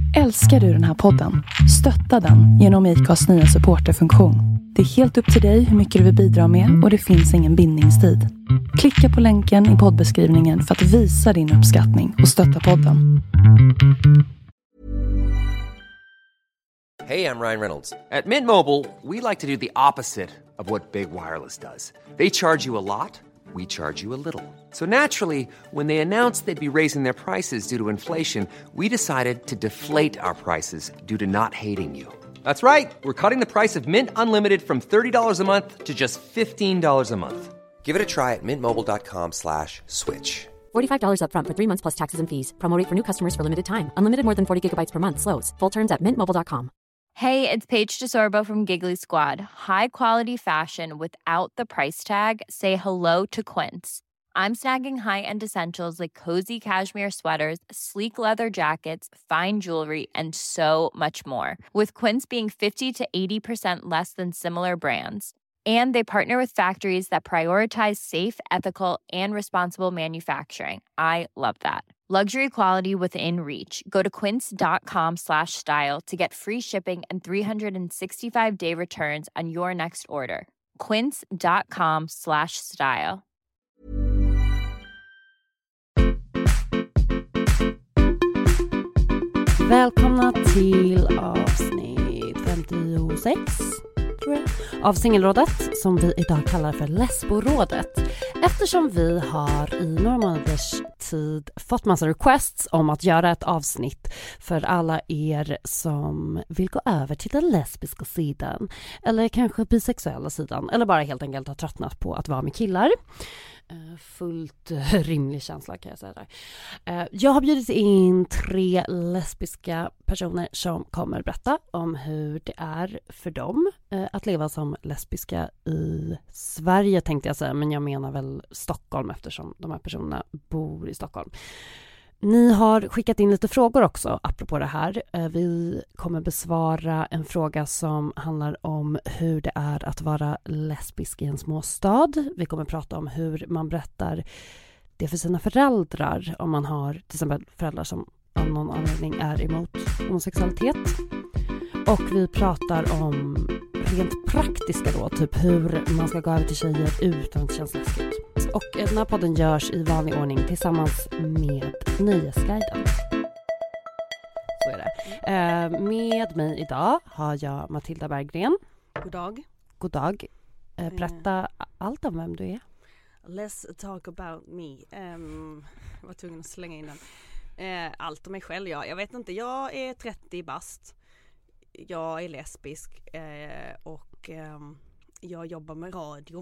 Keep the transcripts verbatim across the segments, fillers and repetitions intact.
Älskar du den här podden? Stötta den genom I C A:s nya supporterfunktion. Det är helt upp till dig hur mycket du vill bidra med och det finns ingen bindningstid. Klicka på länken i poddbeskrivningen för att visa din uppskattning och stötta podden. Hey, I'm Ryan Reynolds. At Mint Mobile, we like to do the opposite of what Big Wireless does. They charge you a lot. We charge you a little. So naturally, when they announced they'd be raising their prices due to inflation, we decided to deflate our prices due to not hating you. That's right. We're cutting the price of Mint Unlimited from thirty dollars a month to just fifteen dollars a month. Give it a try at mintmobile.com slash switch. forty-five dollars up front for three months plus taxes and fees. Promo rate for new customers for limited time. Unlimited more than forty gigabytes per month slows. Full terms at mint mobile dot com. Hey, it's Paige DeSorbo from Giggly Squad. High quality fashion without the price tag. Say hello to Quince. I'm snagging high-end essentials like cozy cashmere sweaters, sleek leather jackets, fine jewelry, and so much more. With Quince being fifty to eighty percent less than similar brands. And they partner with factories that prioritize safe, ethical, and responsible manufacturing. I love that. Luxury quality within reach. Go to quince.com slash style to get free shipping and three sixty-five day returns on your next order. Quince.com slash style. Välkomna till avsnitt femtiosex tror jag, av Singelrådet, som vi idag kallar för Lesborådet. Eftersom vi har i några månaders tid fått massa requests om att göra ett avsnitt för alla er som vill gå över till den lesbiska sidan, eller kanske bisexuella sidan, eller bara helt enkelt har tröttnat på att vara med killar. Fullt rimlig känsla kan jag säga där. Jag har bjudit in tre lesbiska personer som kommer berätta om hur det är för dem att leva som lesbiska i Sverige, tänkte jag säga, men jag menar väl Stockholm eftersom de här personerna bor i Stockholm. Ni har skickat in lite frågor också apropå det här. Vi kommer besvara en fråga som handlar om hur det är att vara lesbisk i en småstad. Vi kommer prata om hur man berättar det för sina föräldrar om man har till exempel föräldrar som av någon anledning är emot homosexualitet. Och vi pratar om rent praktiska då, typ hur man ska gå över till tjejer utan att det känns läskigt. Och den här podden görs i vanlig ordning tillsammans med Nöjesguiden. Så är det. Eh, med mig idag har jag Matilda Berggren. God dag. God dag. Eh, berätta allt om vem du är. Let's talk about me. Um, jag var tvungen att slänga in den. Uh, allt om mig själv, ja. Jag vet inte, jag är trettio bast. Jag är lesbisk uh, och um, jag jobbar med radio.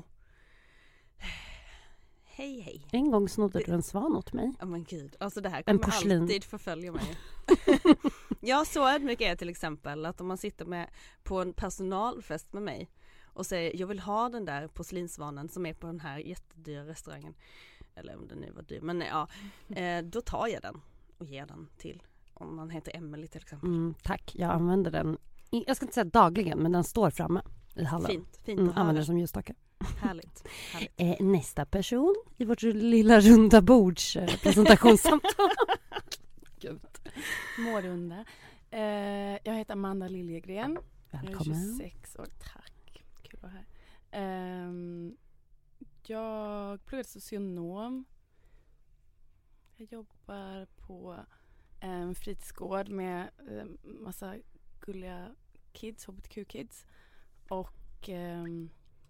Hej, hej. En gång snodde du en svan åt mig. Ja, men gud. Alltså det här kommer alltid förfölja mig. Ja, så ödmjuk är jag till exempel att om man sitter med på en personalfest med mig och säger jag vill ha den där porslinsvanen som är på den här jättedyra restaurangen. Eller om den nu var dyr. Men ja, eh, då tar jag den och ger den till om man heter Emily till exempel. Mm, tack, jag använder den. Jag ska inte säga dagligen, men den står framme i hallen. Fint, fint. Mm, använder den som ljusstake. Härligt. härligt. Eh, nästa person i vårt lilla runda bords eh, presentationssamtal. Gud. Mårunda. Eh, jag heter Amanda Liljegren. Välkommen. Jag är tjugosex år. Tack. Kul att vara här. Eh, jag pluggar socionom. Jag jobbar på en fritidsgård med eh, massa gulliga kids, H B T Q-kids. Och ehm,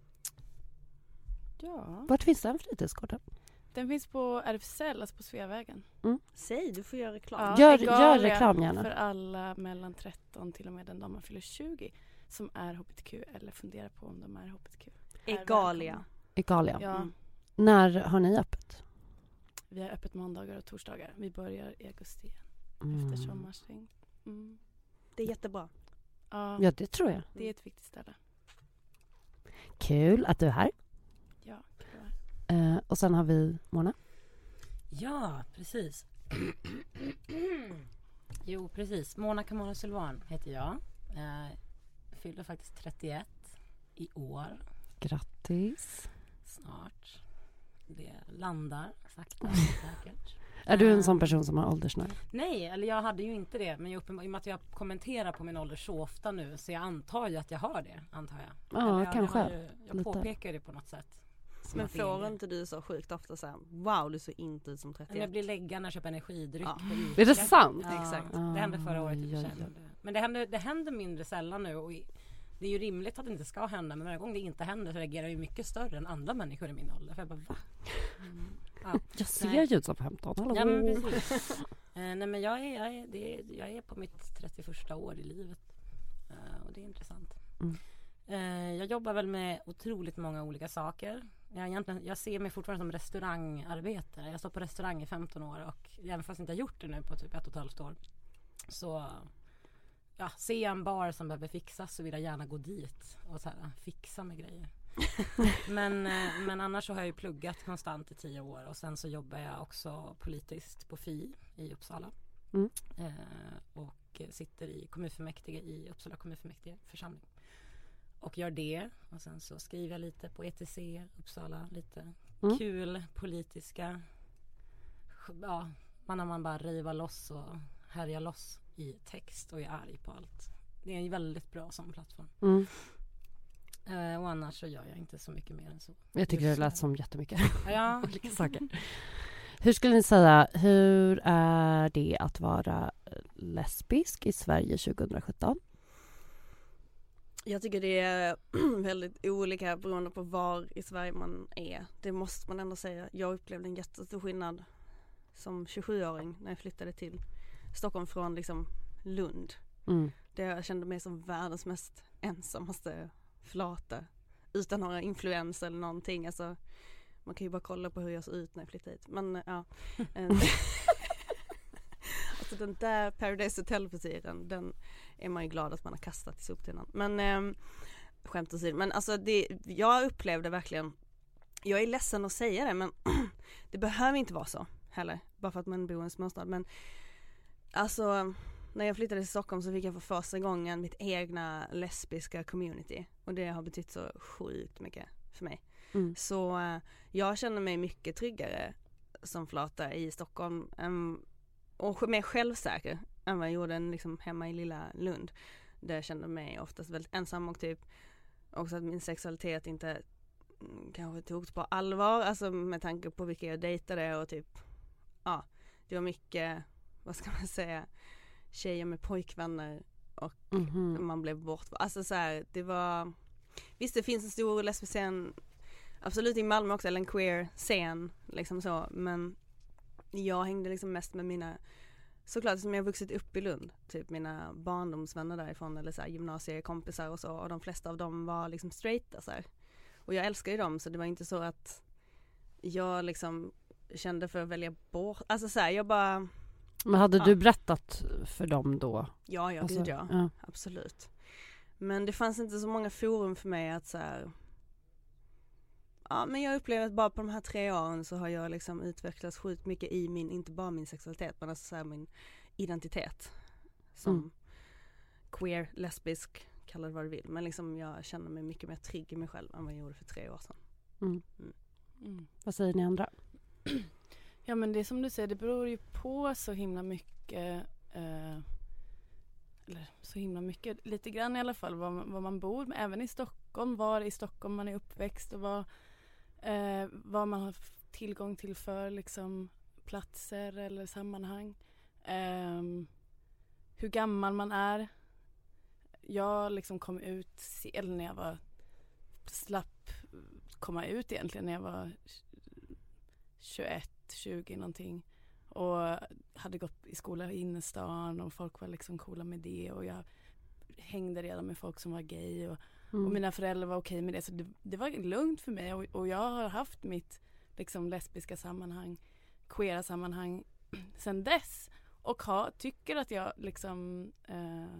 ja. Vart finns den fritidsgården? Den finns på R F S L, alltså på Sveavägen. Mm. Säg, du får göra reklam. Ja, gör, Egalia gör reklam gärna. för alla mellan tretton till och med den dag man fyller tjugo som är H B T Q eller funderar på om de är H B T Q. Egalia. Egalia. Ja. Mm. När har ni öppet? Vi har öppet måndagar och torsdagar. Vi börjar i augusti igen. Mm. Efter sommarstängt. Mm. Det är jättebra. Ja, Ja, det tror jag. det är ett viktigt ställe. Kul att du är här. Ja, kul. Eh, och sen har vi Mona. Ja, precis. Jo, precis. Mona Kamara Sylvan heter jag. Eh, fyller faktiskt trettioett i år. Grattis. Snart. Det landar sakta och säkert. Är du en sån person som har åldersnöje? Nej, eller jag hade ju inte det. Men jag uppenbar, i och med att jag kommenterar på min ålder så ofta nu, så jag antar ju att jag har det, antar jag. Ja, jag, kanske. Jag, ju, jag påpekar det på något sätt. Men får inte du så sjukt ofta så här, wow, du ser inte ut som trettioett? Jag blir läggad när jag köper energidryck ja. på Ica. Är det sant? Ja, exakt. Det hände förra året. Ja, ja, ja. Men det händer, det händer mindre sällan nu. Och det är ju rimligt att det inte ska hända. Men varje gång det inte händer så reagerar jag ju mycket större än andra människor i min ålder. För jag bara, va? Mm. Ja. Jag ser ju ut som femton. Hallå. Ja, men precis. eh, nej, men jag är, jag, är, det är, jag är på mitt trettioförsta år i livet. Eh, och det är intressant. Mm. Eh, jag jobbar väl med otroligt många olika saker. Jag, egentligen, jag ser mig fortfarande som restaurangarbetare. Jag står på restaurang i femton år och även fast jag inte har gjort det nu på typ ett och ett halvt år, så ja, ser jag en bar som behöver fixas så vill jag gärna gå dit och så här, fixa med grejer. men, eh, men annars så har jag ju pluggat konstant i tio år och sen så jobbar jag också politiskt på F I i Uppsala. Mm. Eh, och sitter i kommunfullmäktige i Uppsala kommunfullmäktige församling. Och gör det. Och sen så skriver jag lite på E T C, Uppsala. Lite mm. kul politiska. Ja, man har man bara riva loss och härja loss i text och är arg på allt. Det är en väldigt bra sån plattform. Mm. Eh, och annars så gör jag inte så mycket mer än så. Jag tycker det lät som jättemycket. Ja. Olika saker. Hur skulle ni säga, hur är det att vara lesbisk i Sverige tjugohundrasjutton? Jag tycker det är väldigt olika beroende på var i Sverige man är. Det måste man ändå säga. Jag upplevde en jättestor skillnad som tjugosjuåring när jag flyttade till Stockholm från liksom Lund. Mm. Där jag kände mig som världens mest ensammaste flata. Utan några influenser eller någonting. Alltså, man kan ju bara kolla på hur jag såg ut när jag flyttade hit. Men ja. Alltså den där Paradise Hotel-frisyren, den är man ju glad att man har kastat i soptunnan. Men eh, skämt åsido. Men alltså det, jag upplevde verkligen, jag är ledsen att säga det, men det behöver inte vara så heller. Bara för att man bor i en småstad. Men alltså, när jag flyttade till Stockholm så fick jag för första gången mitt egna lesbiska community. Och det har betytt så sjukt mycket för mig. Mm. Så eh, jag känner mig mycket tryggare som flata i Stockholm än och mer självsäker än vad jag gjorde liksom hemma i lilla Lund. Där jag kände mig oftast väldigt ensam och typ också att min sexualitet inte mm, kanske togs på allvar. Alltså med tanke på vilka jag dejtade och typ, ja, det var mycket, vad ska man säga, tjejer med pojkvänner och mm-hmm. man blev bort. Alltså så här, det var, visst det finns en stor lesbisk scen, absolut i Malmö också, eller en queer scen liksom så, men jag hängde liksom mest med mina, såklart som jag vuxit upp i Lund, typ mina barndomsvänner därifrån eller så här, gymnasiekompisar och så, och de flesta av dem var liksom straighta så här. Och jag älskar ju dem, så det var inte så att jag liksom kände för att välja bort, alltså så här, jag bara. Men hade ja. du berättat för dem då? Ja, ja, alltså, gud ja. ja, absolut. Men det fanns inte så många forum för mig att så här. Ja, men jag upplever att bara på de här tre åren så har jag liksom utvecklats sjukt mycket i min, inte bara min sexualitet, men alltså så här min identitet. Som mm. queer, lesbisk, kalla det vad du vill. Men liksom jag känner mig mycket mer trygg i mig själv än vad jag gjorde för tre år sedan. Mm. Mm. Mm. Vad säger ni andra? Ja, men det som du säger, det beror ju på så himla mycket, eh, eller så himla mycket, lite grann i alla fall, var man, var man bor, men även i Stockholm, var i Stockholm man är uppväxt och var Eh, vad man har tillgång till för liksom, platser eller sammanhang. Eh, hur gammal man är. Jag liksom kom ut sen när jag var slapp komma ut egentligen när jag var tjugoett, tjugo någonting. Och hade gått i skola i innerstan och folk var liksom coola med det. Och jag hängde redan med folk som var gay och Mm. Och mina föräldrar var okej med det. Så det, det var lugnt för mig. Och, och jag har haft mitt liksom, lesbiska sammanhang, queera sammanhang sedan dess. Och ha, tycker att jag liksom eh,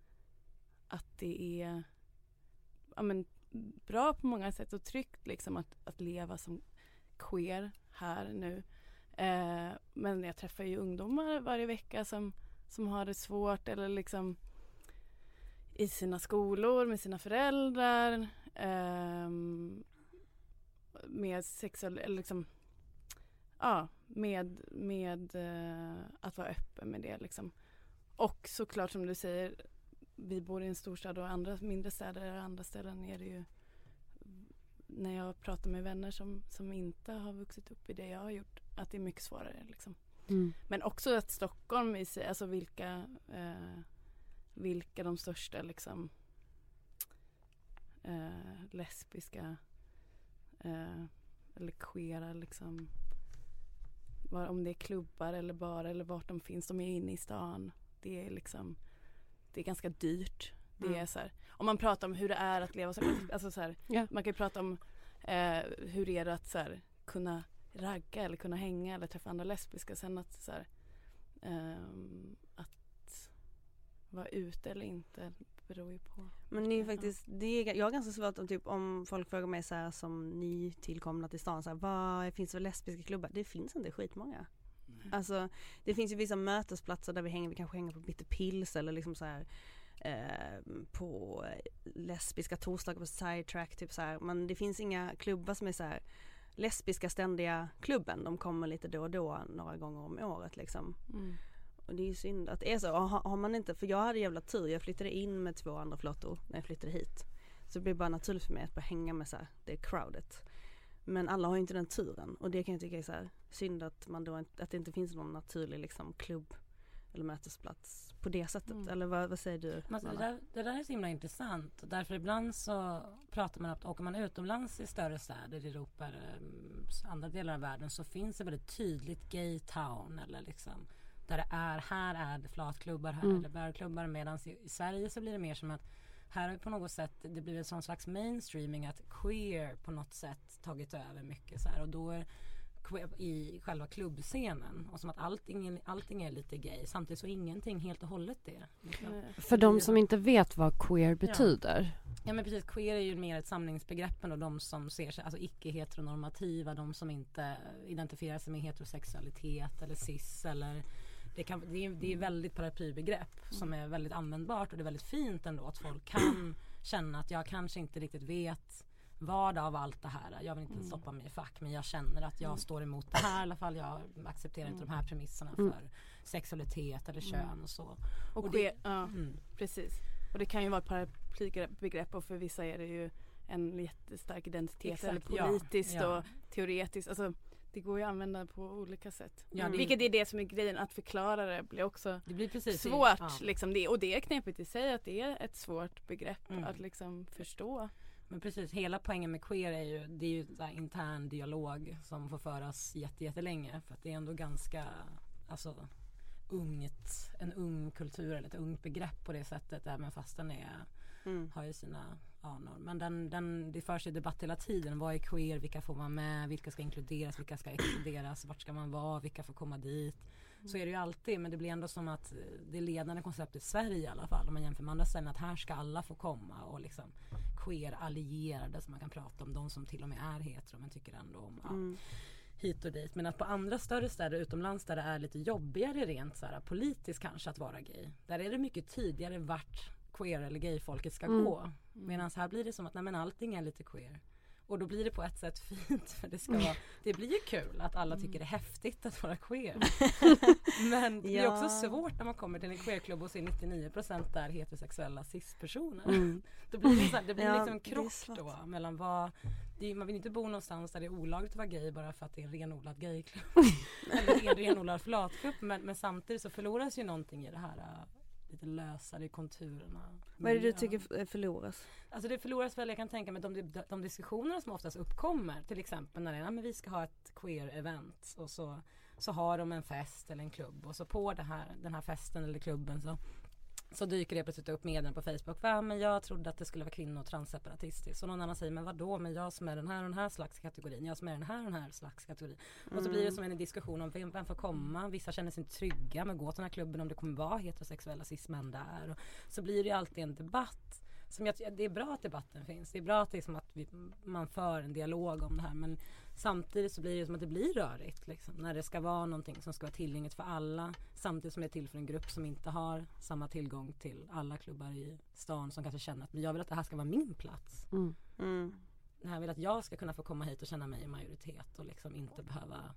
att det är ja, men, bra på många sätt och tryggt liksom, att, att leva som queer här nu. Eh, men jag träffar ju ungdomar varje vecka som, som har det svårt eller liksom i sina skolor, med sina föräldrar, eh, med sexuell, eller liksom, ja, med, med uh, att vara öppen med det liksom. Och såklart som du säger, vi bor i en storstad och andra mindre städer och andra ställen är det ju, när jag pratar med vänner som, som inte har vuxit upp i det jag har gjort, att det är mycket svårare liksom. Mm. Men också att Stockholm i sig, alltså vilka eh, vilka de största liksom eh, lesbiska eh, eller queera liksom, var, om det är klubbar eller bar eller vart de finns, de är inne i stan. Det är liksom, det är ganska dyrt. Det mm. är så här, om man pratar om hur det är att leva så, alltså så här, yeah. man kan ju prata om eh, hur det är att så här, kunna ragga eller kunna hänga eller träffa andra lesbiska, sen att så här, um, att vara ute eller inte beror ju på. Men det är faktiskt, det är, jag har ganska svårt om typ om folk frågar mig så här som ny tillkomna till stan så här, vad finns det för lesbiska klubbar? Det finns inte skitmånga. Mm. Alltså det finns ju vissa mötesplatser där vi hänger, vi kanske hänger på Bitter Pills eller liksom så här eh, på lesbiska torsdagar på Sidetrack typ så här, men det finns inga klubbar som är så här lesbiska ständiga klubben. De kommer lite då och då några gånger om året liksom. Mm. Och det är ju synd att det är så. Har, har man inte, för jag hade jävla tur. Jag flyttade in med två andra flottor när jag flyttade hit. Så det blir bara naturligt för mig att bara hänga med så här, det crowdet. Men alla har ju inte den turen. Och det kan jag tycka är så här, synd att, man då, att det inte finns någon naturlig liksom, klubb eller mötesplats på det sättet. Mm. Eller vad, vad säger du? Men det, där, det där är så himla intressant. Därför ibland så pratar man att åker man utomlands i större städer i Europa eller andra delar av världen så finns det väldigt tydligt gay town eller liksom där det är, här är det flatklubbar, här mm. är det bärklubbar, medan i, i Sverige så blir det mer som att här har på något sätt, det blir en sån slags mainstreaming att queer på något sätt tagit över mycket så här, och då är i själva klubbscenen och som att allting, allting är lite gay, samtidigt så ingenting helt och hållet det. Liksom. För de som inte vet vad queer betyder. Ja. ja men precis, queer är ju mer ett samlingsbegrepp och de som ser sig, alltså icke-heteronormativa, de som inte identifierar sig med heterosexualitet eller cis eller det, kan, det, är, det är väldigt paraplybegrepp mm. som är väldigt användbart och det är väldigt fint ändå att folk kan känna att jag kanske inte riktigt vet vad av allt det här. Jag vill inte mm. stoppa mig i fack, men jag känner att jag mm. står emot det här i alla fall. Jag accepterar mm. inte de här premisserna för mm. sexualitet eller kön mm. och så. Och, och det, det, ja, mm. precis. Och det kan ju vara ett paraplybegrepp och för vissa är det ju en jättestark identitet. Exakt, eller politiskt ja, ja. och teoretiskt. Alltså, det går ju att använda på olika sätt. Ja, det, vilket är det som är grejen, att förklara det blir också det blir precis svårt. Ja. Liksom det, och det är knepigt i sig att det är ett svårt begrepp mm. att liksom förstå. Men precis, hela poängen med queer är ju, det är ju så här intern dialog som får föras jätte, jättelänge. För att det är ändå ganska, alltså, ungt, en ung kultur eller ett ungt begrepp på det sättet. Även fast den är, mm. har ju sina anor. Men den, den, det förs ju debatt hela tiden. Vad är queer? Vilka får man med? Vilka ska inkluderas? Vilka ska exkluderas? Vart ska man vara? Vilka får komma dit? Så är det ju alltid, men det blir ändå som att det ledande konceptet i Sverige i alla fall, om man jämför med andra ställen, att här ska alla få komma och liksom queer allierade som man kan prata om, de som till och med är hetero men tycker ändå om ja, mm. hit och dit. Men att på andra större städer utomlands där det är lite jobbigare rent så här, politiskt kanske att vara gay, där är det mycket tydligare vart queer eller gay-folket ska mm. gå. Medan här blir det som att nej, men allting är lite queer. Och då blir det på ett sätt fint för det ska vara, det blir ju kul att alla tycker det är häftigt att vara queer. Men det är ja. också svårt när man kommer till en queerklubb och ser nittionio procent där heterosexuella cis-personer. Mm. Då blir det, så här, det blir ja, liksom en krock då mellan vad, det är, man vill inte bo någonstans där det är olagligt att vara gay bara för att det är en renodlad gayklubb. Eller en renodlad flatklubb, men, men samtidigt så förloras ju någonting i det här lite lösare i konturerna. Vad är det du tycker förloras? Alltså det förloras väl, jag kan tänka mig de, de, de diskussionerna som oftast uppkommer, till exempel när det är, ja, men vi ska ha ett queer-event och så, så har de en fest eller en klubb och så på det här, den här festen eller klubben så, så dyker det plötsligt upp meddelanden på Facebook. Va, men jag trodde att det skulle vara kvinno- och transseparatistiskt. Så någon annan säger, men vadå, men jag som är den här och den här slags kategorin, jag som är den här och den här slags kategorin. Mm. Och så blir det som en diskussion om vem, vem får komma. Vissa känner sig inte trygga med att gå till den här klubben om det kommer vara heterosexuella cis-män där. Och så blir det alltid en debatt. Som jag, det är bra att debatten finns. Det är bra att, det är som att vi, man för en dialog om det här. Men samtidigt så blir det som att det blir rörigt. Liksom, när det ska vara någonting som ska vara tillgängligt för alla. Samtidigt som det är till för en grupp som inte har samma tillgång till alla klubbar i stan. Som kanske känner att jag vill att det här ska vara min plats. Mm. Mm. Jag vill att jag ska kunna få komma hit och känna mig i majoritet. Och liksom inte behöva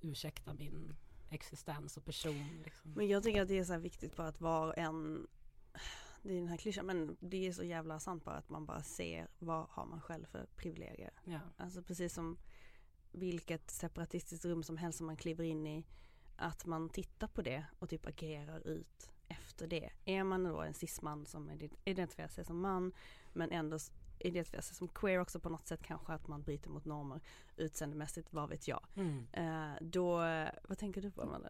ursäkta min existens och person. Liksom. Men jag tycker att det är så här viktigt bara att var en, det är den här klyschan, men det är så jävla sant bara att man bara ser vad har man själv för privilegier. Ja. Alltså precis som vilket separatistiskt rum som helst som man kliver in i, att man tittar på det och typ agerar ut efter det. Är man då en cis-man som identifierar sig som man men ändå identifierar sig som queer också på något sätt, kanske att man bryter mot normer utseendemässigt, vad vet jag. Mm. Uh, då, vad tänker du på, Amanda?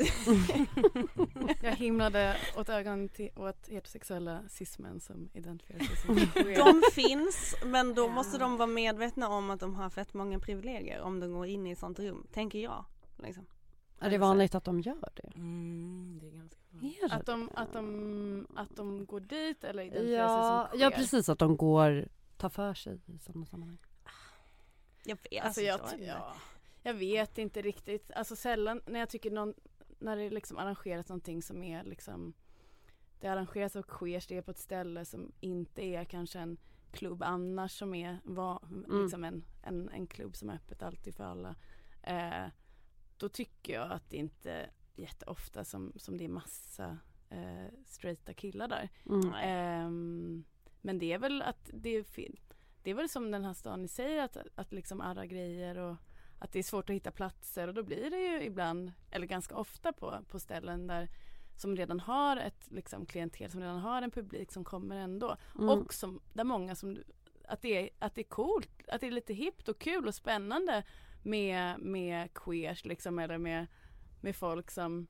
Jag himlade åt ögonen till, åt heterosexuella cis-män som identifierar sig som queer. De finns, men då ja. måste de vara medvetna om att de har fett många privilegier om de går in i ett sånt rum, tänker jag. Liksom. Är det vanligt att de gör det? Mm, det är ganska vanligt. Att de, att, de, att de går dit eller identifierar ja, sig som queer? Ja, precis. Att de går, tar för sig i sådana sammanhang. Jag vet, alltså, jag, ja, jag vet inte riktigt. Alltså sällan när jag tycker någon, när det liksom arrangeras någonting som är liksom, det arrangeras av queers, det är på ett ställe som inte är kanske en klubb annars som är var, mm. liksom en, en, en klubb som är öppet alltid för alla. Eh, då tycker jag att det inte är jätteofta som, som det är massa eh, straighta killar där. Mm. Eh, men det är väl att det är, det är väl som den här stan ni säger, att, att liksom arra grejer och att det är svårt att hitta platser, och då blir det ju ibland, eller ganska ofta på, på ställen där som redan har ett liksom, klientel, som redan har en publik som kommer ändå. Mm. Och som, där många som, att det, är, att det är coolt, att det är lite hippt och kul och spännande med, med queers liksom, eller med, med folk som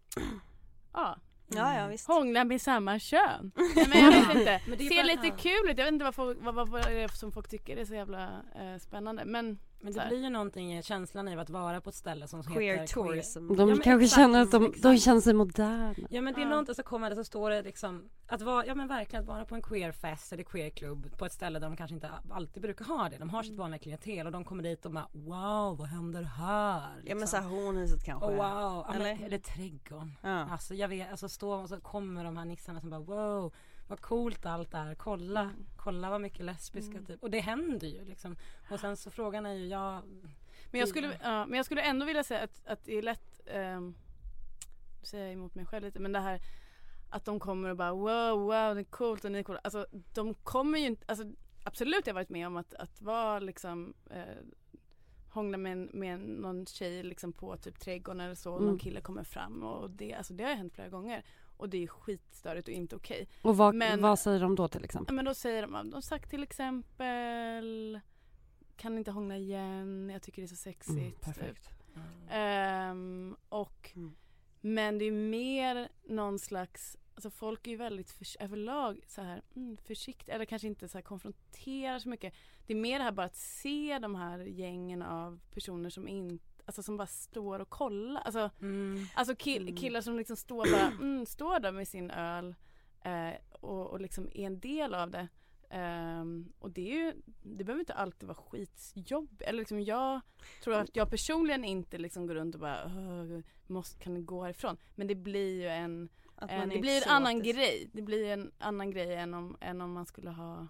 ja, ja, ja, visst. hånglar med samma kön. Nej, men jag vet inte. Men det ser lite kul ut. Jag vet inte vad, folk, vad, vad, vad det är som folk tycker är så jävla eh, spännande. Men, men det blir ju någonting i känslan av att vara på ett ställe som queer heter tourism. Queer. De ja, kanske exakt, känner att de, exakt. de känner sig moderna. Ja, men det är ja. någonting så kommer det så står det liksom att vara, ja men verkligen att vara på en queerfest eller queerklubb på ett ställe där de kanske inte alltid brukar ha det. De har sitt vanliga klientel och de kommer dit och bara wow, vad händer här? Liksom. Ja, men så här hornhuset kanske. Oh, wow, eller? eller, eller trädgården. Ja. Alltså jag vet, alltså stå och så kommer de här nissarna som bara wow, vad coolt allt är. Kolla, mm. kolla vad mycket lesbiska mm. typ. Och det händer ju liksom. Och sen så frågan är ju jag Men jag skulle, ja, men jag skulle ändå vilja säga att, att det är lätt, um, säger jag emot mig själv lite, men det här att de kommer och bara wow, wow, det är coolt och ni är coola. Alltså de kommer ju inte, alltså absolut jag har varit med om att, att vara liksom eh, hångla med, med någon tjej liksom på typ trädgården eller så, och mm. någon kille kommer fram, och det, alltså det har hänt flera gånger. Och det är skitstörigt och inte okej. Och vad, men, vad säger de då till exempel? Men då säger de, de har sagt till exempel, kan inte hångla igen, jag tycker det är så sexigt. Mm, perfekt. Mm. Um, och, mm. Men det är mer någon slags, alltså folk är ju väldigt för, överlag så här mm, försiktiga, eller kanske inte så här konfronterar så mycket. Det är mer det här bara att se de här gängen av personer som inte, alltså som bara står och kollar. Alltså, mm. alltså kill, killar som liksom står bara mm, står där med sin öl eh, och, och liksom är en del av det. Um, och det är ju, det behöver inte alltid vara skitjobb. Eller liksom jag tror att jag personligen inte liksom går runt och bara måste, kan gå härifrån. Men det blir ju en, en det blir en annan det. grej. Det blir en annan grej än om, än om man skulle ha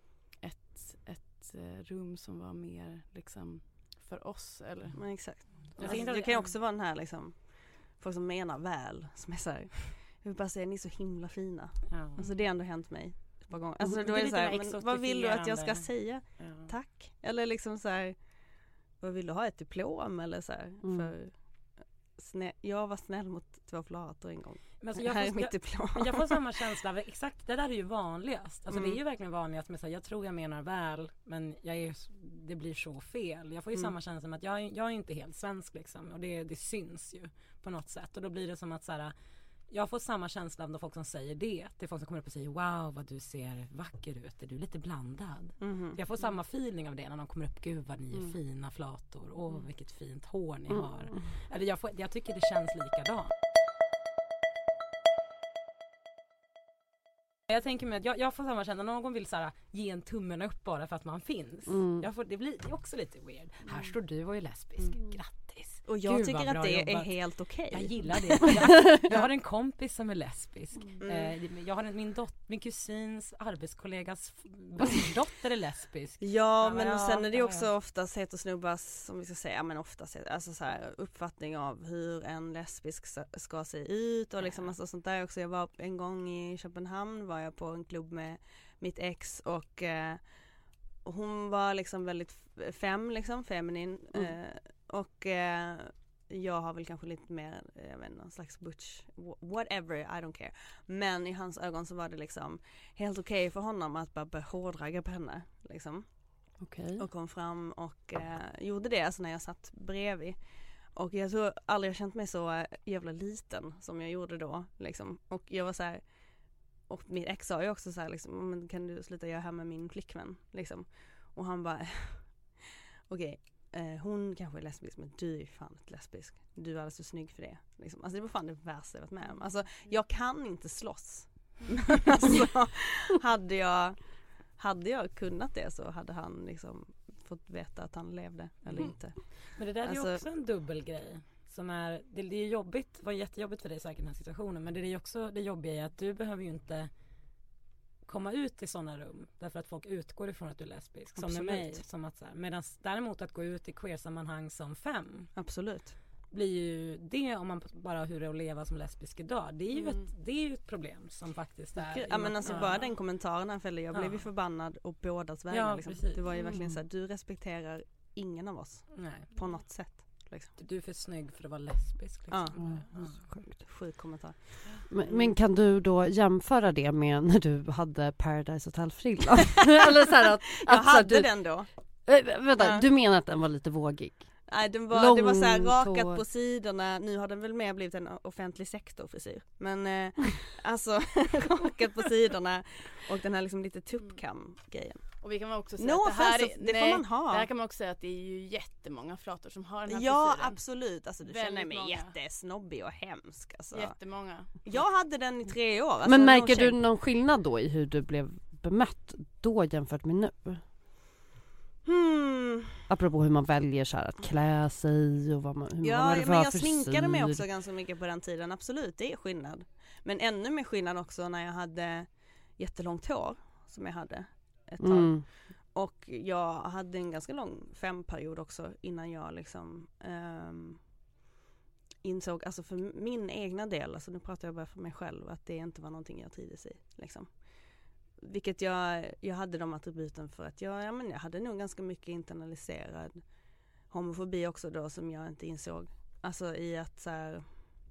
ett, ett rum som var mer liksom för oss, eller? Men exakt. Alltså, det kan ju också vara den här liksom, folk som menar väl, som är så här, jag vill bara säga, ni är så himla fina. Ja. Alltså det har ändå hänt mig ett par gånger. Alltså då är det så här, men vad vill du att jag ska säga? Ja. Tack. Eller liksom så här, vad vill du ha, ett diplom eller så här, mm. för snä, jag var snäll mot två flator en gång. Men alltså jag, här får, är mitt diplom. Jag, jag får samma känsla. Exakt, det där är ju vanligast. Alltså mm. det är ju verkligen vanligast med så här, jag tror jag menar väl, men jag är, det blir så fel. Jag får ju mm. samma känsla som att jag, jag är inte helt svensk liksom. Och det, det syns ju på något sätt. Och då blir det som att så här, jag får samma känsla av de folk som säger det. Det är folk som kommer upp och säger wow, vad du ser vacker ut. Är du lite blandad? Mm. Jag får samma feeling av det när de kommer upp. Gud vad ni är mm. fina flator. Åh, oh, vilket fint hår ni mm. har. Eller jag, får, jag tycker det känns likadant. Jag tänker mig att jag, jag får samma känsla när någon vill så här, ge en tummen upp bara för att man finns. Mm. Jag får, det blir det är också lite weird. Mm. Här står du och är lesbisk. Mm. Grattis. Och jag Gud, tycker att det jobbat. är helt okej. Okay. Jag gillar det. Jag, jag har en kompis som är lesbisk. Mm. Eh, jag har en, min, dot, min kusins arbetskollegas dotter är lesbisk. Ja, ja men ja, sen är det ja, också ja. oftast heterosnubbars, som vi ska säga, men oftast alltså så här, uppfattning av hur en lesbisk ska se ut och liksom alltså sånt där också. Jag var en gång i Köpenhamn, var jag på en klubb med mitt ex och eh, och hon var liksom väldigt fem, liksom, feminin. Mm. Eh, och eh, jag har väl kanske lite mer, jag vet inte, någon slags butch, whatever, I don't care. Men i hans ögon så var det liksom helt okej okay för honom att bara behårdragga på henne, liksom. Okay. Och kom fram och eh, gjorde det, alltså när jag satt bredvid. Och jag tror aldrig jag känt mig så jävla liten som jag gjorde då, liksom. Och jag var så här, och min ex sa ju också så här, liksom, men kan du sluta göra här med min flickvän, liksom. Och han bara, okej, okay, eh, hon kanske är lesbisk, men du är fan inte lesbisk. Du är alldeles för snygg för det. Liksom. Alltså det var fan det värsta jag varit med om. Alltså jag kan inte slåss. Alltså hade jag, hade jag kunnat det så hade han liksom fått veta att han levde eller mm. inte. Men det där alltså, är ju också en dubbelgrej. Som är, det, det är jobbigt, det var jättejobbigt för dig säkert i den här situationen, men det är ju också det jobbiga är att du behöver ju inte komma ut i sådana rum därför att folk utgår ifrån att du är lesbisk. Absolut. Som med mig. Som att så här, medan däremot att gå ut i queer-sammanhang som fem. Absolut. Blir ju det, om man bara har hur det är att leva som lesbisk idag. Det är ju, mm. ett, det är ju ett problem som faktiskt är. Ja, men alltså ja. bara den kommentaren här fällde jag blev ju ja. förbannad och bådas vägar. Ja, liksom. Det var ju verkligen mm. så här, du respekterar ingen av oss. Nej. På något sätt. Liksom. Du är för snygg för att vara lesbisk. Liksom. Ja, mm. ja. Sjukt. Sjuk kommentar. Men, men kan du då jämföra det med när du hade Paradise Hotel-frillan? Eller så här att, jag att, hade du, den då. Äh, vänta, ja. du menar att den var lite vågig? Nej, den var, Lång det var så här rakat tår. på sidorna. Nu har den väl mer blivit en offentlig sektorfrisyr. Men eh, alltså rakat på sidorna och den här liksom lite tuppkam-grejen. Och vi kan också säga no, att det här, är, det nej, får man ha. Det här kan man också säga att det är ju jättemånga flator som har den här Ja, frisyren. absolut. Alltså du Väldigt känner mig många. jättesnobbig och hemsk. Alltså. Jättemånga. Jag hade den i tre år. Alltså, men märker du någon skillnad då i hur du blev bemött då jämfört med nu? Hmm. Apropå hur man väljer så här att klä sig och vad man, hur ja, man ja, för men jag frisyr. sminkade mig också ganska mycket på den tiden. Absolut, det är skillnad. Men ännu mer skillnad också när jag hade jättelångt hår som jag hade ett tag. Mm. Och jag hade en ganska lång femperiod också innan jag liksom um, insåg, alltså för min egna del, alltså nu pratar jag bara för mig själv, att det inte var någonting jag trivdes i liksom. Vilket jag, jag hade de attributen för att jag, ja, men jag hade nog ganska mycket internaliserad homofobi också då som jag inte insåg. Alltså i att så här,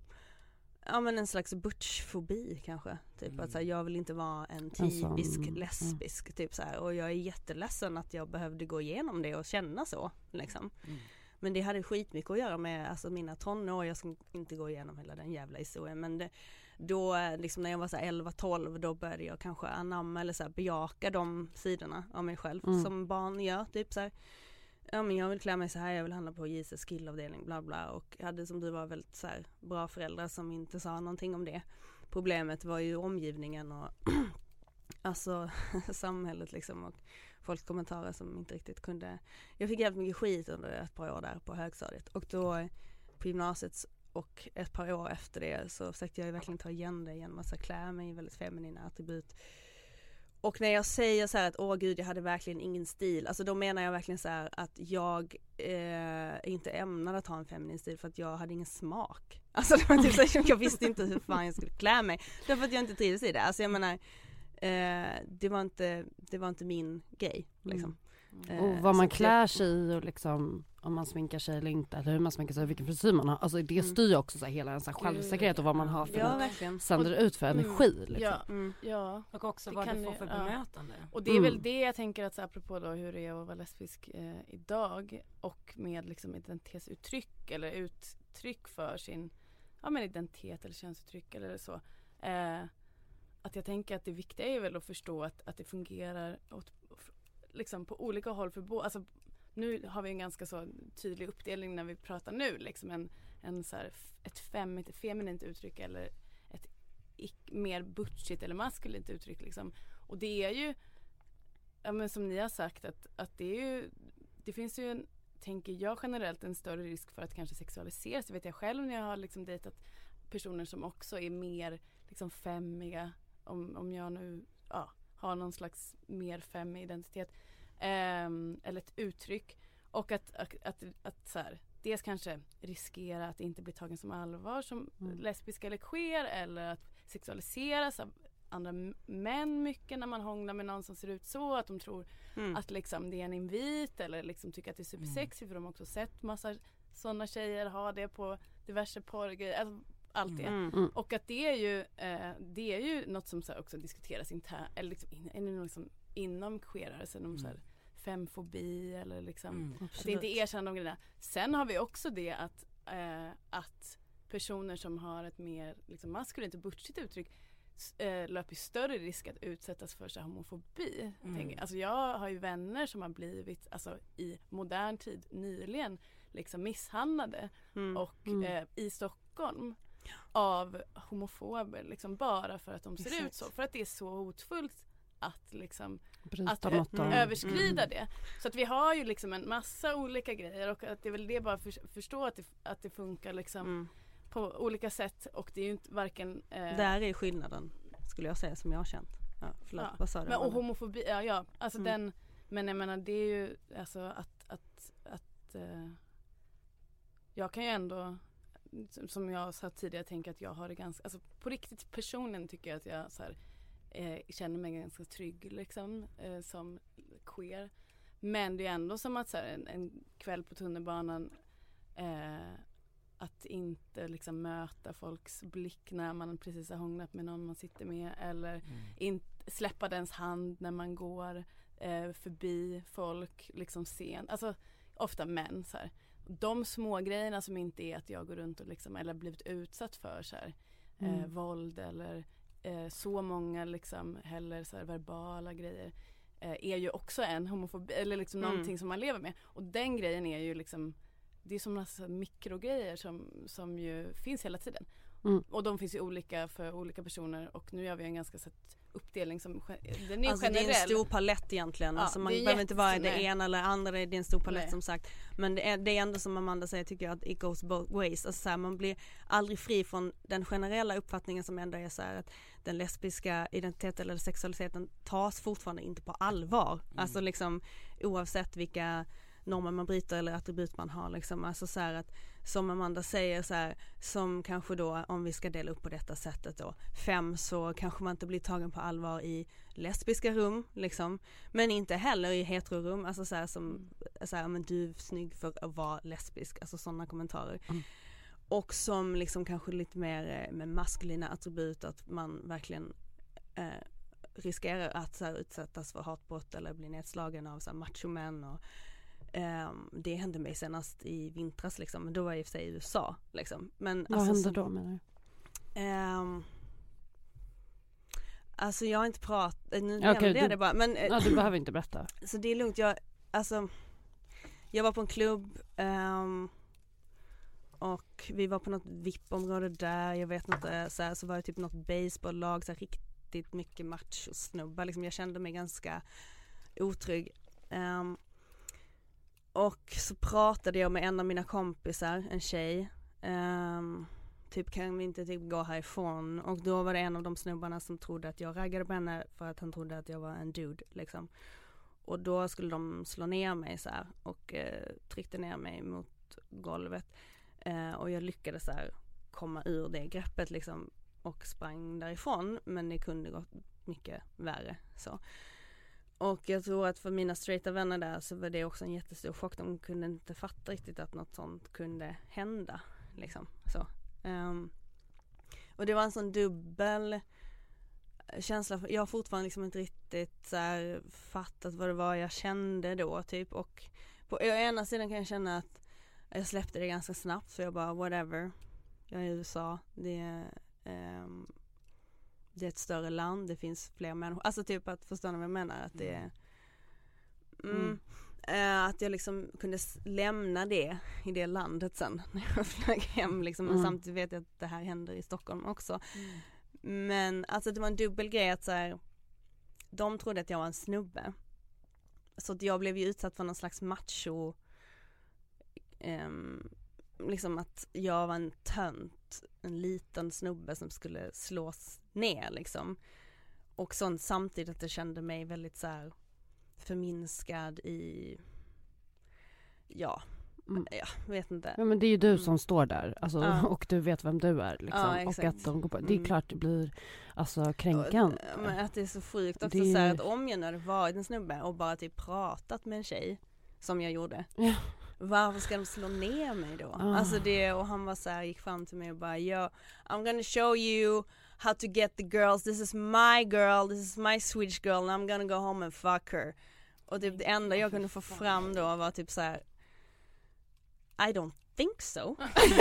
ja men en slags butchfobi kanske. Typ mm. att så här, jag vill inte vara en typisk en lesbisk mm. typ så här. Och jag är jätteledsen att jag behövde gå igenom det och känna så liksom. Mm. Men det hade skitmycket att göra med alltså mina tonår. Jag ska inte gå igenom hela den jävla historien. Men det, då liksom när jag var så elva tolv då började jag kanske anamma eller så här, bejaka de sidorna av mig själv mm. som barn gör. Typ så här, ja men jag vill klä mig så här, jag vill handla på J C skillavdelning bla bla. Och jag hade som du var väldigt så här, bra föräldrar som inte sa någonting om det. Problemet var ju omgivningen och alltså samhället liksom och folks kommentarer som inte riktigt kunde. Jag fick jävligt mycket skit under ett par år där på högstadiet. Och då på gymnasiet och ett par år efter det så försökte jag verkligen ta igen det genom att klä mig i väldigt feminina attribut. Och när jag säger så här att åh gud jag hade verkligen ingen stil. Alltså då menar jag verkligen så här att jag eh, inte ämnade att ha en feminin stil för att jag hade ingen smak. Alltså det var typ så här, jag visste inte hur fan jag skulle klä mig. Därför att jag inte trivdes i det. Alltså jag menar Eh, det var inte det var inte min grej liksom. Mm. Och vad man klär sig i och liksom om man sminkar sig eller inte eller hur man sminkar sig och vilken frisyr man har. Alltså det styr också så här, hela en så här självsäkerhet och vad man har för ja, verkligen. sänder ut för energi mm. liksom. Ja, mm. ja. Och också vad det får för ja. bemötande. Och det är väl det jag tänker att så apropå då hur det är att vara lesbisk eh, idag och med liksom identitetsuttryck eller uttryck för sin ja men identitet eller könsuttryck eller så. Eh, Att jag tänker att det viktiga är väl att förstå att, att det fungerar åt, liksom på olika håll för båda. Alltså, nu har vi en ganska så tydlig uppdelning när vi pratar nu. Liksom en, en så här, ett fem, ett feminint uttryck eller ett ick, mer butchigt eller maskulint uttryck. Liksom. Och det är ju, ja, men som ni har sagt, att, att det är ju, det finns ju en tänker jag generellt en större risk för att kanske sexualiseras. Det vet jag själv när jag har liksom dejtat personer som också är mer liksom femmiga. Om, om jag nu ja, har någon slags mer femmig identitet. Eh, eller ett uttryck. Och att, att, att, att så här, dels kanske riskera att inte bli tagen som allvar som mm. lesbiska eller queer. Eller att sexualiseras av andra män mycket när man hånglar med någon som ser ut så. Att de tror mm. att liksom det är en invit. Eller liksom tycker att det är supersexy. Mm. För de har också sett massa sådana tjejer ha det på diverse porrgrejer. Alltså, allt det. Mm. Mm. Och att det är ju eh, det är ju något som så här, också diskuteras internt. Eller liksom, in, liksom, inom queerrörelsen. Om mm. så här, femfobi eller liksom mm, att inte erkänna de grejerna. Sen har vi också det att, eh, att personer som har ett mer liksom, maskulint och butchigt uttryck eh, löper större risk att utsättas för så här, homofobi. Mm. Alltså jag har ju vänner som har blivit alltså, i modern tid nyligen liksom, misshandlade mm. och mm. Eh, i Stockholm av homofober liksom, bara för att de ser Exakt. Ut så. För att det är så hotfullt att liksom att ö- mm. överskrida mm. det. Så att vi har ju liksom en massa olika grejer och att det är väl det bara för, förstå att det, att det funkar liksom mm. på olika sätt och det är ju inte varken eh... där är skillnaden skulle jag säga som jag har känt. Ja, förlåt, ja. Vad sa du? Men och homofobi ja, ja alltså mm. den men jag menar det är ju alltså att att att eh, jag kan ju ändå som jag sa tidigare tänka att jag har det ganska alltså på riktigt personligen tycker jag att jag så här Eh, känner mig ganska trygg liksom, eh, som queer. Men det är ändå som att så här, en, en kväll på tunnelbanan eh, att inte liksom, möta folks blick när man precis har hånglat med någon man sitter med eller mm. in, släppa dens hand när man går eh, förbi folk liksom sent. Alltså ofta män så här. De små grejerna som inte är att jag går runt och liksom, eller blivit utsatt för så här, eh, mm. våld eller Eh, så många liksom heller så här verbala grejer eh, är ju också en homofobi eller liksom mm. någonting som man lever med och den grejen är ju liksom det är som alltså mikrogrejer som, som ju finns hela tiden mm. och de finns ju olika för olika personer och nu gör vi en ganska så uppdelning som den är alltså generell. Det är en stor palett egentligen ja, alltså man behöver inte vara det ena eller andra, det är en stor palett Nej. Som sagt men det är, det är ändå som Amanda säger tycker jag att it goes both ways alltså så här, man blir aldrig fri från den generella uppfattningen som ändå är så här att den lesbiska identiteten eller sexualiteten tas fortfarande inte på allvar mm. alltså liksom oavsett vilka normer man bryter eller attribut man har liksom alltså så här att som Amanda säger så här som kanske då om vi ska dela upp på detta sättet då fem så kanske man inte blir tagen på allvar i lesbiska rum liksom men inte heller i heterorum alltså så här som så här men du är snygg för att vara lesbisk alltså sådana kommentarer mm. och som liksom kanske lite mer med maskulina attribut att man verkligen eh, riskerar att så här, utsättas för hatbrott eller bli nedslagen av så här, machomän och Um, det hände mig senast i vintras liksom, men då var jag i och för sig i U S A liksom. Men, vad alltså, hände då menar du? Um, alltså jag har inte pratat nu okay, nämnde du, jag det bara men, ja, du behöver inte berätta så det är lugnt, jag, alltså, jag var på en klubb um, och vi var på något V I P-område där jag vet inte, så, här, så var det typ något baseballlag så här, riktigt mycket match och snubbar liksom, jag kände mig ganska otrygg um, och så pratade jag med en av mina kompisar, en tjej. Um, typ kan vi inte typ gå härifrån. Och då var det en av de snubbarna som trodde att jag raggade på henne för att han trodde att jag var en dude liksom. Och då skulle de slå ner mig så här och eh, tryckte ner mig mot golvet. Eh, och jag lyckades så här komma ur det greppet liksom och sprang därifrån. Men det kunde gått mycket värre så. Och jag tror att för mina straighta vänner där så var det också en jättestor chock. De kunde inte fatta riktigt att något sånt kunde hända. Liksom. Så. Um, och det var en sån dubbel känsla. Jag har fortfarande liksom inte riktigt så här fattat vad det var jag kände då. Typ. Och på ena sidan kan jag känna att jag släppte det ganska snabbt. För jag bara whatever. Jag är i U S A. Det är... Um, det är ett större land, det finns fler människor. Alltså typ att förstå vad jag menar. Att det är... Mm, mm. Äh, att jag liksom kunde lämna det i det landet sen. När jag flög hem liksom. Men mm. samtidigt vet jag att det här händer i Stockholm också. Mm. Men alltså det var en dubbel grej att så här, de trodde att jag var en snubbe. Så att jag blev ju utsatt för någon slags macho Um, liksom att jag var en tönt, en liten snubbe som skulle slås ner liksom. Och sånt, samtidigt att jag kände mig väldigt så här förminskad i, ja, mm. jag vet inte. Ja, men det är ju du mm. som står där, alltså, ja. och du vet vem du är liksom. Ja, och att de går på, det är mm. klart det blir alltså kränkande. Och, men att det är så sjukt också det... så här, att om jag nu hade varit en snubbe och bara typ pratat med en tjej som jag gjorde. Ja. Varför ska de slå ner mig då? Oh. Alltså det, och han var så här, gick fram till mig och bara, yo, I'm gonna show you how to get the girls. This is my girl, this is my Swedish girl and I'm gonna go home and fuck her. Och typ det enda jag kunde få fram då var typ så här, I don't think so.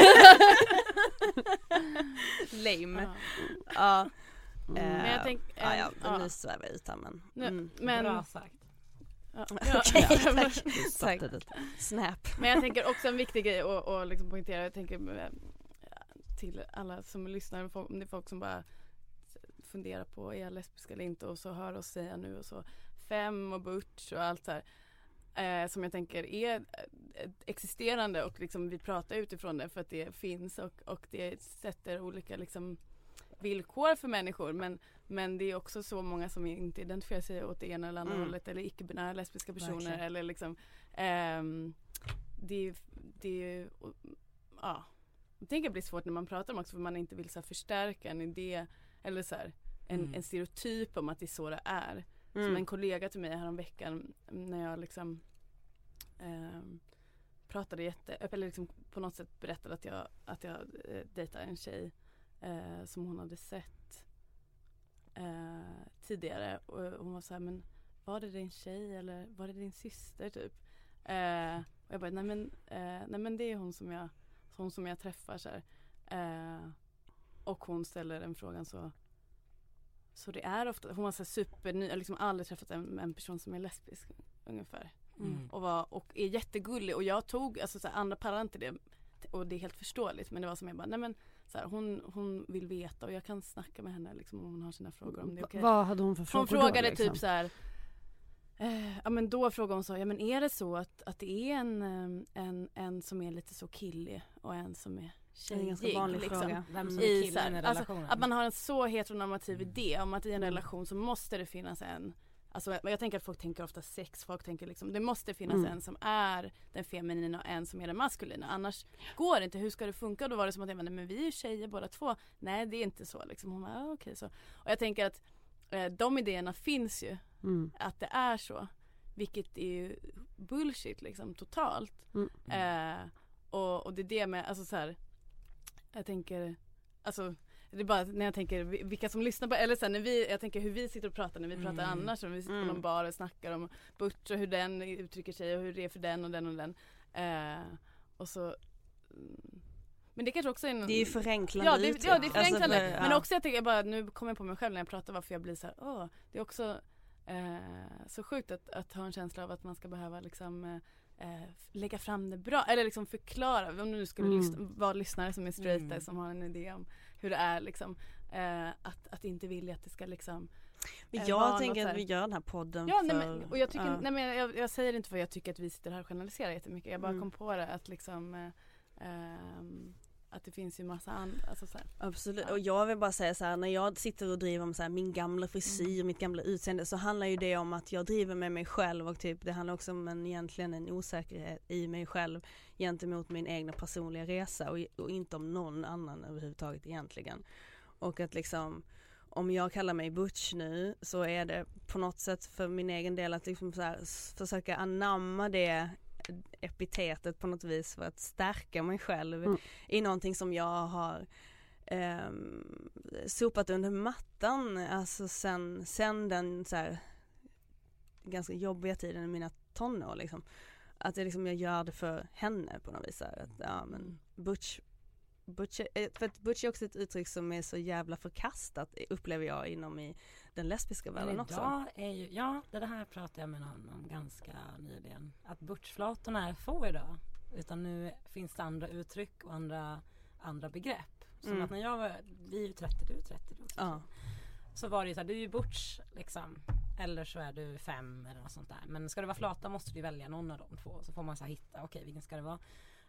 Lame. Ja. Uh, men jag tänk, uh, uh, ja, ja, nu svävar jag ut här men. Mm. men bra sagt. Ja. Okej, okay, tack. tack. Snap. Men jag tänker också en viktig grej att och liksom poängtera, jag tänker till alla som lyssnar, om det är folk som bara funderar på är jag lesbisk eller inte och så hör oss säga nu och så fem och butch och allt så här, eh, som jag tänker är existerande och liksom vi pratar utifrån det för att det finns och, och det sätter olika liksom villkor för människor, men, men det är också så många som inte identifierar sig åt det ena eller andra mm. hållet eller icke-binära lesbiska personer. Verkligen. Eller liksom um, det, det ja, jag tänker det blir svårt när man pratar om också för man inte vill så här, förstärka en idé eller så här, en, mm. en stereotyp om att det är så det är. Mm. Som en kollega till mig häromveckan när jag liksom um, pratade jätte eller liksom på något sätt berättade att jag, att jag uh, dejtar en tjej Eh, som hon hade sett eh, tidigare och hon var så här, men var det din tjej eller var det din syster typ eh, och jag bara, nej men, eh, nej men det är hon som jag hon som jag träffar så här. Eh, och hon ställer den frågan så så det är ofta, hon var så här superny, jag har liksom aldrig träffat en, en person som är lesbisk ungefär mm. och, var, och är jättegullig och jag tog alltså så här, andra parallell till det och det är helt förståeligt men det var som jag bara, nej men så här, hon, hon vill veta och jag kan snacka med henne liksom, om hon har sina frågor om det. Okay. Vad hade hon för frågor? Hon frågade då, liksom? typ så här, eh, ja men då frågade hon så, ja men är det så att, att det är en, en, en som är lite så killig och en som är tjejig? Det är en ganska vanlig liksom, fråga. Vem som är killen i relationen? Alltså, att man har en så heteronormativ mm. idé om att i en mm. relation så måste det finnas en. Alltså, jag tänker att folk tänker ofta sex, folk tänker liksom, det måste finnas mm. en som är den feminina och en som är den maskulina. Annars går det inte, hur ska det funka? Då var det som att jag, men vi är ju tjejer båda två. Nej, det är inte så liksom. Hon bara, ah, okej okay, så. Och jag tänker att eh, de idéerna finns ju. Mm. Att det är så. Vilket är ju bullshit liksom, totalt. Mm. Eh, och, och det är det med, alltså så här, jag tänker, alltså det är bara när jag tänker vilka som lyssnar på, eller sen när vi, jag tänker hur vi sitter och pratar när vi pratar mm. annars, och vi sitter mm. på någon bar och snackar om butch och hur den uttrycker sig och hur det är för den och den och den eh, och så mm. men det kanske också är en, det är ju förenklande ja, det, ja, det är förenklande alltså, för, men ja. också jag tänker, jag bara, nu kommer jag på mig själv när jag pratar varför jag blir så här, åh, det är också eh, så sjukt att, att ha en känsla av att man ska behöva liksom eh, Eh, lägga fram det bra eller liksom förklara om du nu skulle mm. lyssna, vara lyssnare som är straighta mm. som har en idé om hur det är liksom eh, att, att inte vilja att det ska liksom men jag eh, tänker att vi gör den här podden ja, för, nej, men, och jag tycker uh. nej, men jag, jag säger inte för jag tycker att vi sitter här och generaliserar jättemycket, jag bara mm. kom på det att liksom eh, eh, att det finns ju massa andra alltså så här. Absolut, ja. Och jag vill bara säga så här, när jag sitter och driver om så här, min gamla frisyr, mm. mitt gamla utseende, så handlar ju det om att jag driver med mig själv och typ det handlar också om en, egentligen en osäkerhet i mig själv gentemot min egna personliga resa och, och inte om någon annan överhuvudtaget egentligen. Och att liksom om jag kallar mig butch nu så är det på något sätt för min egen del att liksom så här, försöka anamma det epitetet på något vis för att stärka mig själv mm. i någonting som jag har eh, sopat under mattan alltså sen, sen den så här, ganska jobbiga tiden i mina tonår liksom. Att jag, liksom, jag gör det för henne på något vis här, att, ja, men butch, butch, för att butch är också ett uttryck som är så jävla förkastat upplever jag inom i den lesbiska världen också. Är ju, ja, det här pratade jag med någon om ganska nyligen. Att butchflatorna är få idag. Utan nu finns det andra uttryck och andra, andra begrepp. Som mm. att när jag var, vi är ju trettio, du är trettio. Du också. Ja. Så var det ju så här, du är ju butch liksom. Eller så är du fem eller något sånt där. Men ska det vara flata måste du välja någon av de två. Så får man så här hitta, okej okay, vilken ska det vara.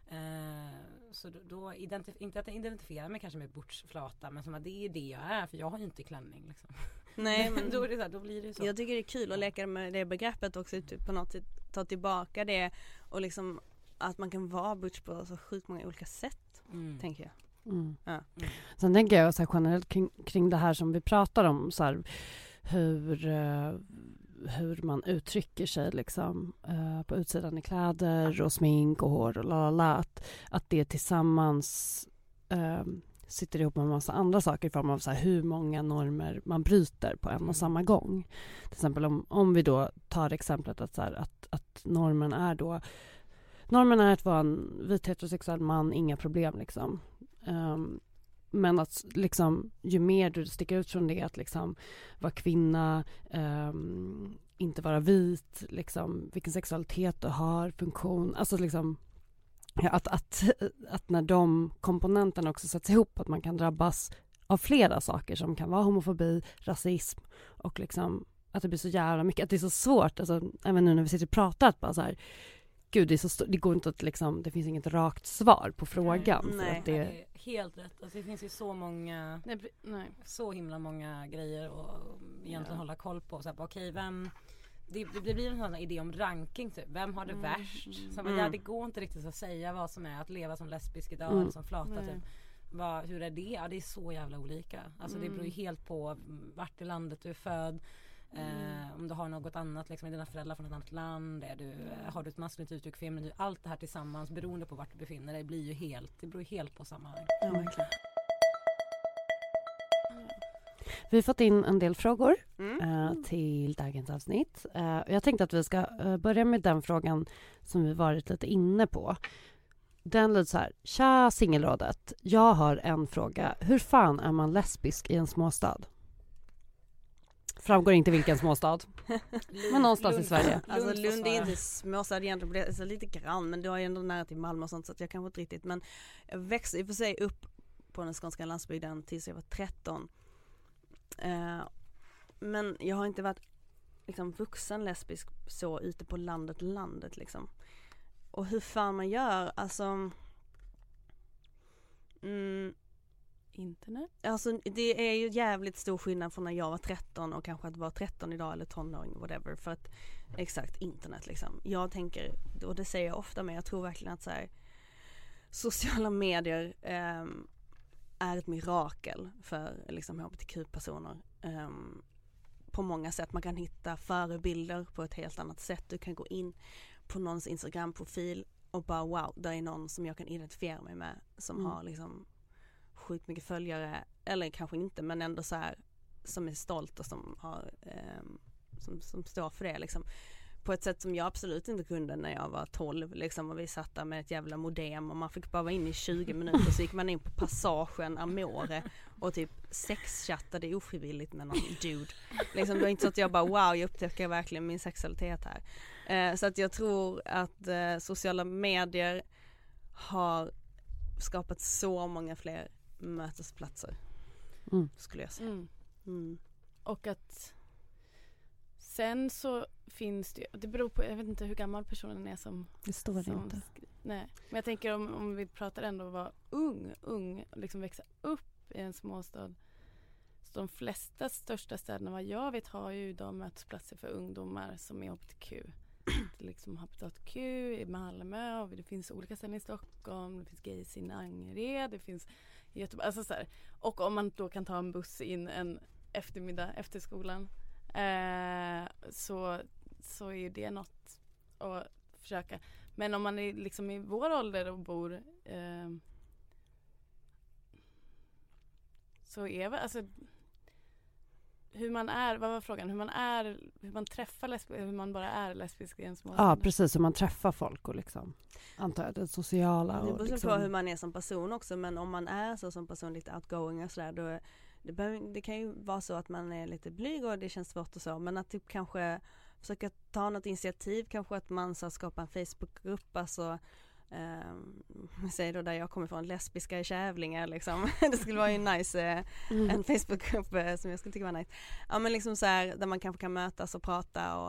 Eh, så då, då identif- inte att jag identifierar mig kanske med butchflata, men som att det är det jag är, för jag har ju inte klänning liksom. Nej, men då, är det så här, då blir det så. Jag tycker det är kul att leka med det begreppet också, typ på något sätt ta tillbaka det och liksom att man kan vara butch på så sjukt många olika sätt, mm. tänker jag. Mm. Ja. Mm. Sen tänker jag så här generellt kring, kring det här som vi pratar om, så här, hur, uh, hur man uttrycker sig liksom, uh, på utsidan i kläder och smink och hår och lalala, att, att det tillsammans uh, sitter ihop med en massa andra saker i form av så här, hur många normer man bryter på en och samma gång. Till exempel om, om vi då tar exemplet att, så här, att, att normen är då normen är att vara en vit heterosexuell man, inga problem liksom. Um, men att liksom, ju mer du sticker ut från det, att liksom vara kvinna, um, inte vara vit, liksom, vilken sexualitet du har, funktion, alltså liksom ja, att, att, att när de komponenterna också sätts ihop, att man kan drabbas av flera saker som kan vara homofobi, rasism och liksom att det blir så jävla mycket, att det är så svårt, alltså, även nu när vi sitter och pratar, att bara så här, gud, det, är så st- det går inte att liksom, det finns inget rakt svar på frågan. Nej, för att det... det är helt rätt. Alltså, det finns ju så många, nej, nej. så himla många grejer att egentligen ja. hålla koll på. Så här, okej, vem, det, det blir en sån idé om ranking, typ. Vem har det mm. värst? Så, mm. ja, det går inte riktigt att säga vad som är att leva som lesbisk idag mm. eller som flata. Typ. Vad, hur är det? Ja, det är så jävla olika. Alltså, mm. det beror ju helt på vart i landet du är född. Mm. Eh, om du har något annat, liksom, är dina föräldrar från ett annat land, är du, mm. har du ett maskulint uttryck, feminint, allt det här tillsammans beroende på vart du befinner dig blir ju helt, det beror ju helt på sammanhang. Ja, verkligen. Vi har fått in en del frågor mm. uh, till dagens avsnitt. Uh, jag tänkte att vi ska uh, börja med den frågan som vi varit lite inne på. Den lyder så här: tja singelrådet, jag har en fråga. Hur fan är man lesbisk i en småstad? Framgår inte vilken småstad. Men någonstans Lund. i Sverige. Alltså Lund är inte småstad egentligen, alltså, lite grann, men du är ändå nära till Malmö och sånt, så att jag kanske inte riktigt, men jag växte i och för sig upp på den skånska landsbygden tills jag var tretton. Uh, men jag har inte varit liksom vuxen lesbisk så ute på landet landet liksom. Och hur fan man gör, alltså mm, internet? Alltså det är ju jävligt stor skillnad från när jag var tretton och kanske att vara tretton idag eller tonåring, whatever, för att exakt, internet liksom. Jag tänker, och det säger jag ofta, men jag tror verkligen att så här, sociala medier um, är ett mirakel för liksom H B T Q-personer um, på många sätt. Man kan hitta förebilder på ett helt annat sätt. Du kan gå in på någons Instagram-profil och bara wow, där är någon som jag kan identifiera mig med, som mm. har liksom sjukt mycket följare, eller kanske inte, men ändå så här, som är stolt och som har um, som, som står för det liksom. På ett sätt som jag absolut inte kunde när jag var tolv liksom, och vi satt där med ett jävla modem och man fick bara vara inne i tjugo minuter, så gick man in på passagen Amore och typ sexchattade ofrivilligt med någon dude. Liksom, det var inte så att jag bara wow, jag upptäcker verkligen min sexualitet här. Eh, så att jag tror att eh, sociala medier har skapat så många fler mötesplatser, mm. skulle jag säga. Mm. Mm. Och att sen så finns det, det beror på, jag vet inte hur gammal personen är som... Det står som inte. Skri- nej, men jag tänker om, om vi pratar ändå om att vara ung, ung, liksom växa upp i en småstad. Så de flesta största städerna, vad jag vet, har ju idag mötesplatser för ungdomar som är H B T Q. Det är liksom H B T Q i Malmö, och det finns olika ställen i Stockholm, det finns gays i Angered, det finns i Göteborg, alltså så här. Och om man då kan ta en buss in en eftermiddag efter skolan, Eh, så, så är ju det något att försöka. Men om man är liksom i vår ålder och bor eh, så är väl alltså hur man är, vad var frågan? Hur man är, hur man träffar lesbiska, hur man bara är lesbisk i en små. Ja, precis, hur man träffar folk och liksom, antar jag, det sociala. Det beror liksom... på hur man är som person också, men om man är så som person lite outgoing och sådär, då Det, behöver, det kan ju vara så att man är lite blyg och det känns svårt och så, men att typ kanske försöka ta något initiativ, kanske att man så skapar en Facebookgrupp, alltså eh, säg då där jag kommer från, lesbiska i Kävlinge liksom. Det skulle vara ju nice eh, mm. en Facebookgrupp eh, som jag skulle tycka var nice. Ja, men liksom så här, där man kanske kan mötas och prata och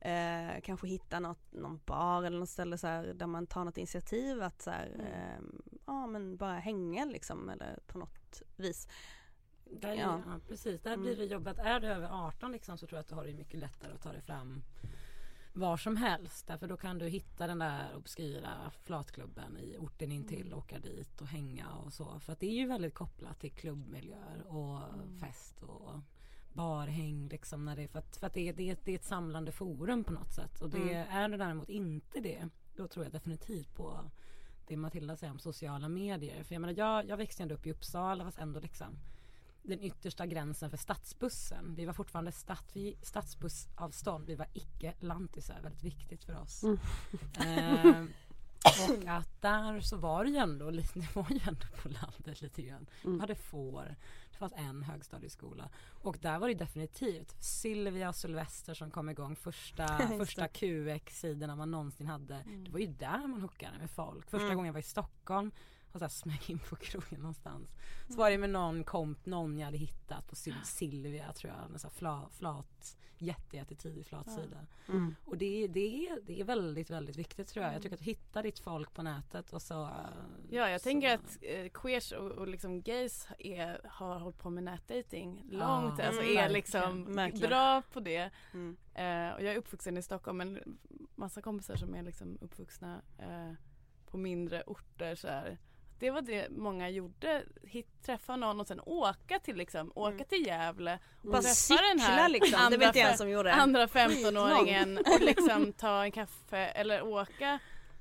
Eh, kanske hitta något, någon bar eller något ställe så här, där man tar något initiativ att så här, mm. eh, ja, men bara hänga liksom, eller på något vis. Där, ja. Ja, precis. Där blir det jobbet. Är du över arton liksom, så tror jag att du har det mycket lättare att ta dig fram var som helst. Därför då kan du hitta den där obskyra flatklubben i orten intill, mm. åka dit och hänga och så. För att det är ju väldigt kopplat till klubbmiljöer och mm. fest och barhäng liksom, när det, för att, för att det, är, det, är, det är ett samlande forum på något sätt. Och det mm. är det däremot inte det. Då tror jag definitivt på det Matilda säger om sociala medier. För jag menar, jag, jag växte ändå upp i Uppsala, fast ändå liksom den yttersta gränsen för stadsbussen. Vi var fortfarande stad, vi, stadsbussavstånd. Vi var icke lantisar, väldigt viktigt för oss. Mm. Eh, och att där så var det ju ändå, det var ju ändå på landet lite grann. Mm. Vi hade får, det fanns en högstadieskola. Och där var det definitivt Sylvia och Sylvester som kom igång första, första Q X-sidorna man någonsin hade. Mm. Det var ju där man hookade med folk. Första mm. gången jag var i Stockholm och så här smög in på krogen någonstans. Så var det med någon komp, någon jag hade hittat på Silvia, tror jag. En sån här flat, flat jätte, jättetidig flatsida. Mm. Och det, det, är, det är väldigt, väldigt viktigt, tror jag. Jag tycker att hitta ditt folk på nätet och så... Ja, jag så. tänker att eh, queers och, och liksom gays är, har hållit på med nätdating långt. Ja, alltså är liksom verkligen bra på det. Mm. Eh, och jag är uppvuxen i Stockholm, men massa kompisar som är liksom uppvuxna eh, på mindre orter så här. Det var det många gjorde, hit, träffa någon och sen åka till liksom, åka mm. till Gävle och bara träffa cykla, den här liksom. andra, det vet jag som gjorde. andra femtonåringen och liksom ta en kaffe eller åka,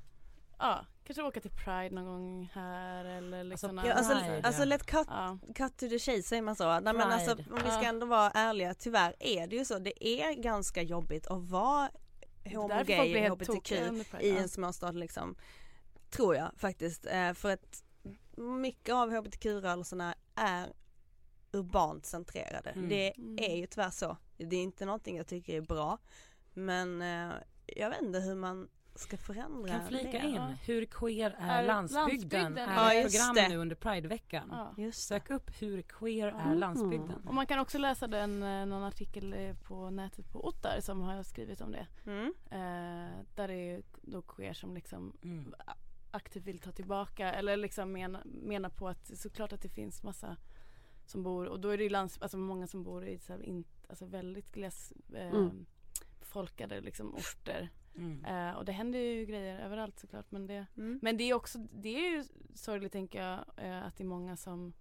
ja, kanske åka till Pride någon gång här eller liksom. Alltså, ja, alltså, Pride, alltså let cut, ja. cut to the chase, säger man så. Nej, men alltså, om vi ska ändå vara ärliga, tyvärr är det ju så, det är ganska jobbigt att vara homo, gay, H B T Q i en småstad liksom. Tror jag faktiskt, för att mycket av H B T Q-rörelserna är urbant centrerade. Mm. Det är ju tyvärr så. Det är inte någonting jag tycker är bra. Men eh, jag vet inte hur man ska förändra. Kan flika det. in, hur queer är, är landsbygden? landsbygden? Är ja, ett program det. nu under Pride-veckan. Ja. Just Sök upp hur queer är mm. landsbygden. Och man kan också läsa den, någon artikel på nätet på Ottar som har skrivit om det. Mm. Eh, där det är då queer som liksom mm. aktivt vill ta tillbaka eller liksom menar mena på att såklart att det finns massa som bor, och då är det lands, alltså många som bor i så här, in, alltså väldigt gles eh, mm. befolkade liksom orter. Mm. Eh, och det händer ju grejer överallt såklart, men det, mm. men det är också, det är ju sorgligt tänker jag, eh, att det är många som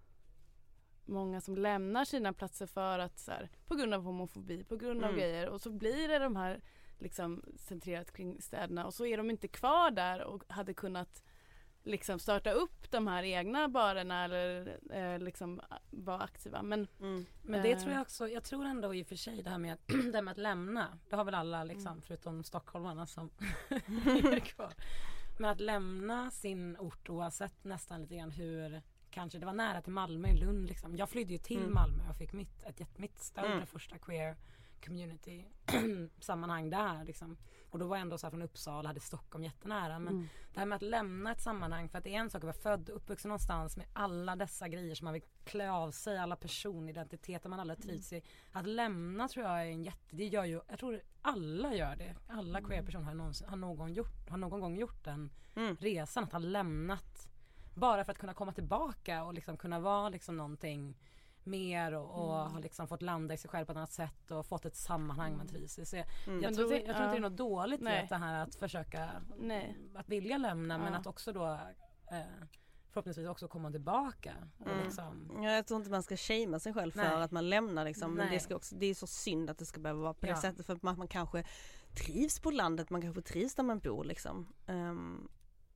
många som lämnar sina platser för att så här, på grund av homofobi, på grund av mm. grejer, och så blir det de här liksom centrerat kring städerna och så är de inte kvar där och hade kunnat liksom starta upp de här egna barerna eller eh, liksom vara aktiva. Men, mm. men det äh, tror jag också, jag tror ändå i och för sig det här med att, det här med att lämna, det har väl alla liksom, mm. förutom stockholmarna som är kvar. Men att lämna sin ort oavsett nästan lite grann hur, kanske det var nära till Malmö, Lund liksom. Jag flydde ju till mm. Malmö och fick mitt, ett, ett, mitt större mm. första queer community sammanhang där liksom. Och då var jag ändå så här från Uppsala, hade Stockholm jättenära, men mm. det här med att lämna ett sammanhang, för att det är en sak att vara född och uppvuxen någonstans med alla dessa grejer som man vill klä av sig, alla personidentiteter man alla trivs i, att lämna tror jag är en jätte, det gör ju, jag tror alla gör det, alla queer personer har, någonsin, har, någon, gjort, har någon gång gjort den mm. resan, att ha lämnat bara för att kunna komma tillbaka och liksom kunna vara liksom någonting mer och, och mm. har liksom fått landa i sig själv på ett annat sätt och fått ett sammanhang mm. man trivs i. Så jag, mm. jag, tror, jag tror inte det är något dåligt med det här att försöka Nej. att vilja lämna, ja. men att också då eh, förhoppningsvis också komma tillbaka. Och mm. liksom. Ja, jag tror inte man ska shamea sig själv för Nej. att man lämnar liksom. Men det, ska också, det är så synd att det ska behöva vara på ja. det sättet, för att man, man kanske trivs på landet, man kanske trivs där man bor liksom. Um,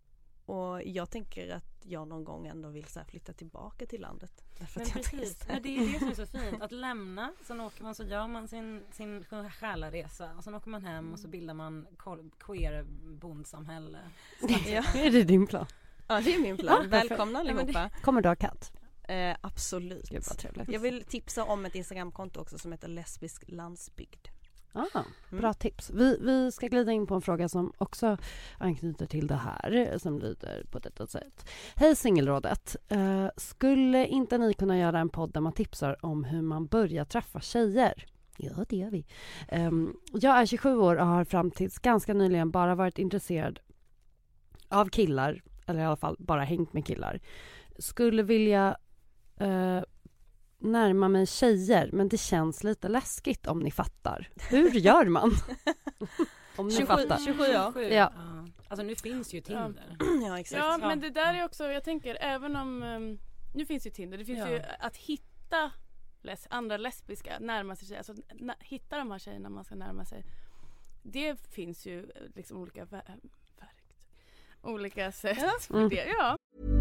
Och jag tänker att jag någon gång ändå vill så här flytta tillbaka till landet. Men precis, men det är det som är så fint. Att lämna, sen åker man, så gör man sin, sin själaresa. Och sen åker man hem och så bildar man queer bondsamhälle. Ja. Är det din plan? Ja, det är min plan. Ja, välkomna allihopa. Ja, det... Kommer du ha katt? Eh, absolut. Gud, vad trevligt. Jag vill tipsa om ett Instagramkonto också som heter Lesbisk landsbygd. Ah, bra mm. tips. Vi, vi ska glida in på en fråga som också anknyter till det här, som lyder på detta sätt. Hej Singelrådet. Uh, skulle inte ni kunna göra en podd där man tipsar om hur man börjar träffa tjejer? Ja, det gör vi. Um, jag är tjugosju år och har fram tills ganska nyligen bara varit intresserad av killar. Eller i alla fall bara hängt med killar. Skulle vilja uh, närma mig tjejer, men det känns lite läskigt om ni fattar. Hur gör man? Om ni tjugosju, fattar. tjugosju, ja. Ja. Ja. Alltså nu finns ju Tinder. Ja, exakt. Ja, men det där är också, jag tänker, även om um, nu finns ju Tinder, det finns Ja. ju att hitta les, andra lesbiska, närma sig tjejer, alltså na, hitta de här tjejerna man ska närma sig. Det finns ju liksom olika vä- verktyg, olika sätt Ja. för det. Ja.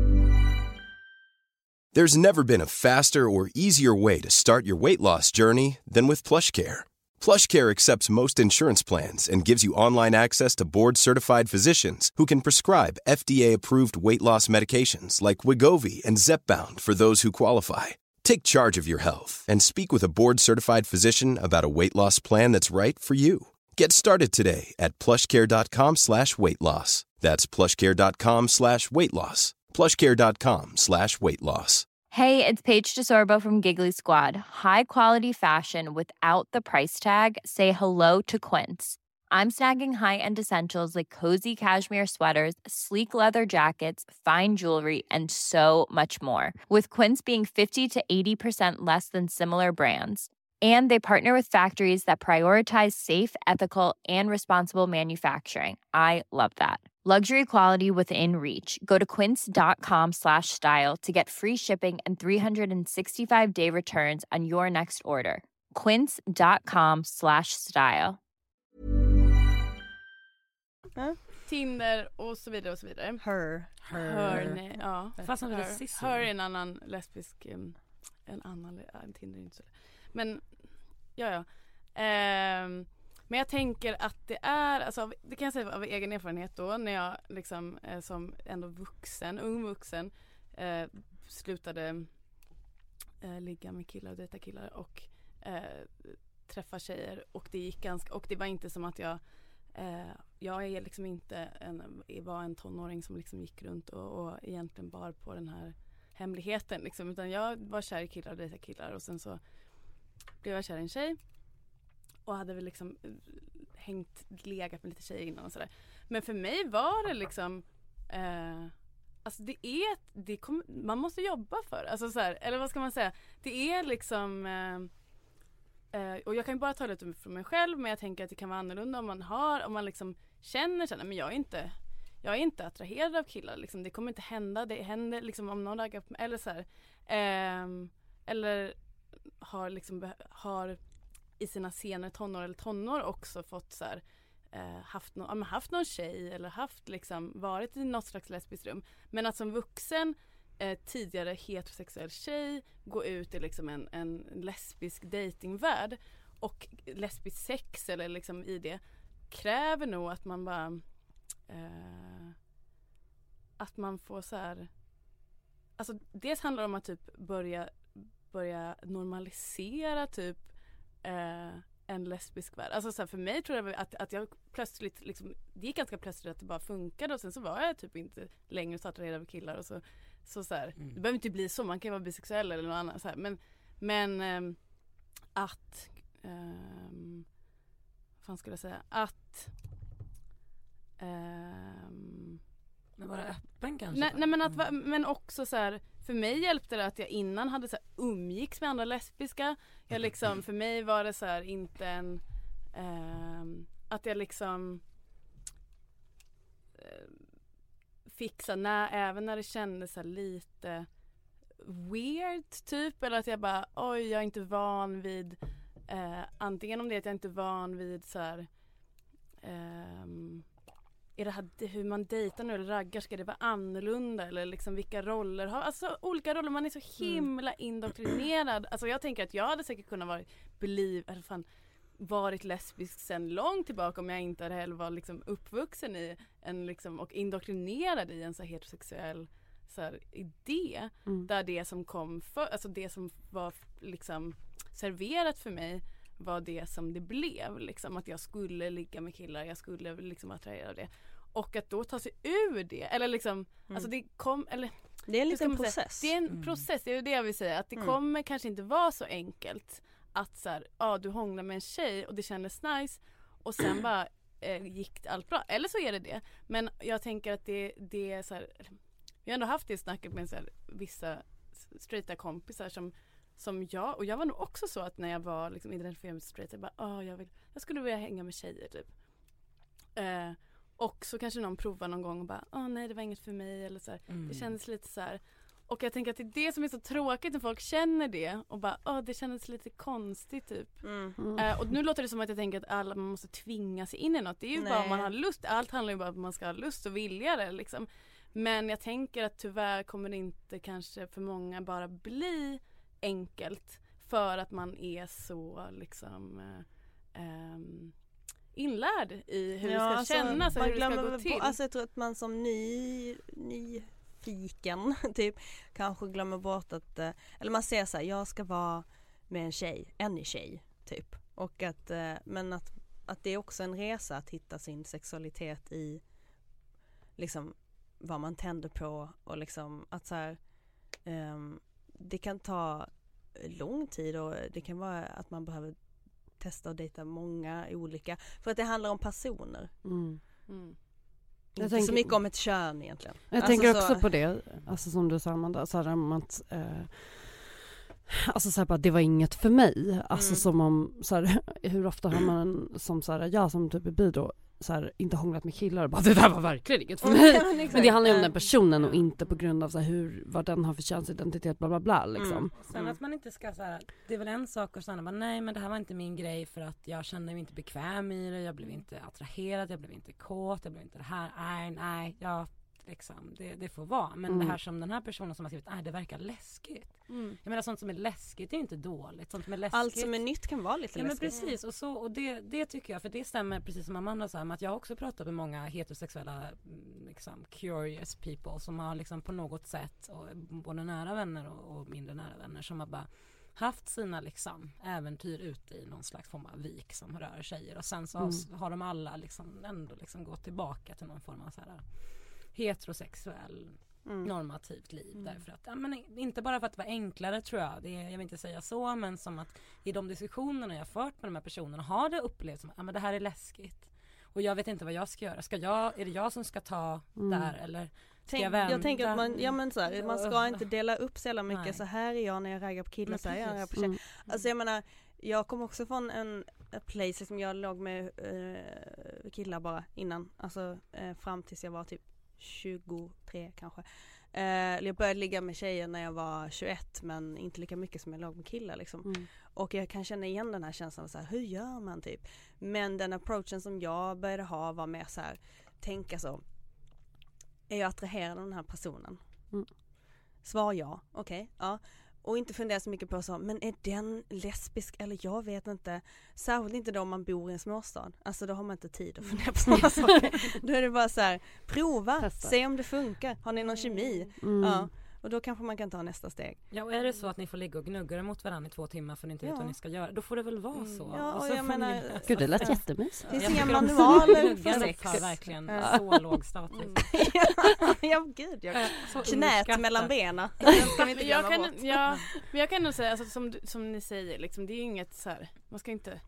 There's never been a faster or easier way to start your weight loss journey than with PlushCare. PlushCare accepts most insurance plans and gives you online access to board-certified physicians who can prescribe F D A-approved weight loss medications like Wegovy and Zepbound for those who qualify. Take charge of your health and speak with a board-certified physician about a weight loss plan that's right for you. Get started today at plushcare.com slash weight loss. That's plushcare.com slash weight loss. plushcare.com slash weight loss. Hey, it's Paige DeSorbo from Giggly Squad. High quality fashion without the price tag. Say hello to Quince. I'm snagging high-end essentials like cozy cashmere sweaters, sleek leather jackets, fine jewelry, and so much more. With Quince being fifty to eighty percent less than similar brands. And they partner with factories that prioritize safe, ethical, and responsible manufacturing. I love that. Luxury quality within reach. Go to quince.com slash style to get free shipping and three sixty-five day returns on your next order. Quince.com slash style. Ja. Tinder och så vidare och så vidare. Her. Hör, nej, ja. Fastnade vi Hör, sist. hör är en annan lesbisk, um, en annan, ja, en Tinder är inte så. Men, ja ja. Ehm, men jag tänker att det är, alltså det kan jag säga av egen erfarenhet då, när jag liksom eh, som ändå vuxen, ung vuxen, eh, slutade eh, ligga med killar och dejta killar och eh, träffa tjejer, och det gick ganska, och det var inte som att jag eh, jag är liksom inte en, var en tonåring som liksom gick runt och, och egentligen bar på den här hemligheten liksom, utan jag var kär i killar och dejta killar, och sen så blev jag kär i en tjej och hade väl liksom hängt, legat med lite tjejer innan och sådär. Men för mig var det liksom eh, alltså det är det kom, man måste jobba för, alltså så här, eller vad ska man säga, det är liksom eh, eh, och jag kan ju bara ta lite från mig själv, men jag tänker att det kan vara annorlunda om man har, om man liksom känner sig, men jag är inte jag är inte attraherad av killar liksom, det kommer inte hända, det händer liksom om någon raggar på mig, eller så här, eh, eller har liksom har i sina senare tonår eller tonår också fått så här, eh, haft, no- ja, haft någon tjej eller haft liksom varit i något slags lesbiskt rum, men att som vuxen eh, tidigare heterosexuell tjej gå ut i liksom en, en lesbisk datingvärld och lesbisk sex eller liksom i det kräver nog att man bara eh, att man får så här, alltså dels handlar det om att typ börja börja normalisera typ eh, en lesbisk värld. Alltså så här, för mig tror jag att, att jag plötsligt liksom, det gick ganska plötsligt att det bara funkade, och sen så var jag typ inte längre så attraherad av killar, och så så, så här, mm. det behöver inte bli så, man kan ju vara bisexuell eller något annat så här, men men eh, att eh, vad fan skulle jag säga, att eh, men vara öppen kanske? Nej, nej men, att, men också så här, för mig hjälpte det att jag innan hade så här, umgicks med andra lesbiska. Jag liksom, för mig var det så här, inte en eh, att jag liksom eh, fick så när, även när det kändes så här, lite weird typ, eller att jag bara oj, jag är inte van vid eh, antingen om det är att jag inte är van vid så här eh, är det här hur man dejtar nu eller raggar, ska det vara annorlunda eller liksom vilka roller har, alltså olika roller, man är så himla indoktrinerad. Alltså jag tänker att jag hade säkert kunnat vara believe, eller fan varit lesbisk sen långt tillbaka om jag inte hade heller var liksom uppvuxen i en liksom och indoktrinerad i en så här heterosexuell så här idé mm. där det som kom för, alltså det som var liksom serverat för mig var det som det blev liksom, att jag skulle ligga med killar, jag skulle liksom attrahera av det, och att då ta sig ur det eller liksom mm. alltså det kom eller det är en liten process. Säga, det är en mm. process, det är det jag vill säga, att det mm. kommer kanske inte vara så enkelt att så här, ja, du hånglar med en tjej och det kändes nice och sen bara eh, gick allt bra. Eller så är det det. Men jag tänker att det, det är så här, vi har ändå haft det snacket med så här, vissa straighta kompisar som, som jag, och jag var nog också så att när jag var liksom identifierad med straight, jag bara, ah, jag, vill, jag skulle vilja hänga med tjejer typ. Eh, och så kanske någon provar någon gång och bara, ah, nej det var inget för mig eller så här. Mm. Det kändes lite så här. Och jag tänker att det är det som är så tråkigt när folk känner det och bara, åh, det kändes lite konstigt typ. Mm. Mm. Uh, och nu låter det som att jag tänker att alla, man måste tvinga sig in i något. Det är ju Nej. bara om man har lust. Allt handlar ju bara om att man ska ha lust och vilja det liksom. Men jag tänker att tyvärr kommer det inte kanske för många bara bli enkelt för att man är så liksom uh, um, inlärd i hur ja, det ska alltså, kännas och hur det ska gå till. På, alltså jag tror att man som ny, ny fiken typ kanske glömmer bort att, eller man ser så här, jag ska vara med en tjej, en tjej typ, och att, men att, att det är också en resa att hitta sin sexualitet i liksom vad man tänder på och liksom att så här, um, det kan ta lång tid och det kan vara att man behöver testa och dejta många olika, för att det handlar om personer. Mm. Mm. Jag inte tänker, så mycket om ett kön egentligen. Jag alltså tänker så, också på det, alltså som du sa Amanda, så här, om att eh, alltså så här, bara, det var inget för mig. Alltså mm. som om, så här, hur ofta har man som så här, jag som typ är bi då, så här, inte hånglat med killar och bara, det där var verkligen inget för mig. Mm, men det handlar ju om den personen och inte på grund av så här, hur, vad den har för könsidentitet, bla bla bla liksom. Mm. Sen att man inte ska så här, det är väl en sak och sen bara, nej men det här var inte min grej för att jag kände mig inte bekväm i det, jag blev inte attraherad, jag blev inte kåt, jag blev inte det här, nej nej, jag liksom, det, det får vara. Men mm. det här som den här personen som har skrivit, nej det verkar läskigt. Mm. Jag menar sånt som är läskigt är inte dåligt. Sånt som är läskigt. Allt som är nytt kan vara lite ja, läskigt. Men precis, och, så, och det, det tycker jag, för det stämmer precis som Amanda sa, att jag också pratat med många heterosexuella liksom, curious people som har liksom på något sätt, och både nära vänner och, och mindre nära vänner, som har bara haft sina liksom äventyr ute i någon slags form av vik som rör tjejer, och sen så mm. har, har de alla liksom ändå liksom gått tillbaka till någon form av så här heterosexuell mm. normativt liv. Mm. Därför att, ja, men inte bara för att det var enklare tror jag, det är, jag vill inte säga så, men som att i de diskussionerna jag fört med de här personerna har det upplevts som att ja, men det här är läskigt. Och jag vet inte vad jag ska göra. Ska jag, är det jag som ska ta mm. där eller ska Tänk, jag vända? Jag tänker att man, ja, men så här, man ska inte dela upp så jävla mycket. Nej. Så här är jag när jag raggar på killar, så här är jag på tjejer. Mm. Alltså jag menar, jag kom också från en place, liksom jag låg med uh, killar bara innan. Alltså uh, fram tills jag var typ tjugotre kanske. Uh, jag började ligga med tjejer när jag var tjugoett, men inte lika mycket som jag låg med killar liksom. Mm. Och jag kan känna igen den här känslan av så här, hur gör man typ? Men den approachen som jag började ha var mer så här, tänka så, är jag attraherad av den här personen? Mm. Svar ja, okej, okay, ja. Och inte fundera så mycket på så, men är den lesbisk? Eller jag vet inte. Särskilt inte då om man bor i en småstad. Alltså då har man inte tid att fundera på sådana saker. Då är det bara så här, prova, testa. Se om det funkar. Har ni någon kemi? Mm. Ja. Och då kanske man kan ta nästa steg. Ja, och är det så att ni får ligga och gnugga mot varandra i två timmar för att ni inte vet ja. vad ni ska göra, då får det väl vara mm. så. Ja, och, och så jag menar, ni... Gud, det lät jättemysigt. Det finns inga manualer för sex. Har verkligen ja. så låg status. Mm. ja, gud. Jag... Knät mellan benen. Men jag kan, ja, men jag kan nog säga, alltså, som, som ni säger, liksom, det är ju inget så här, man ska inte...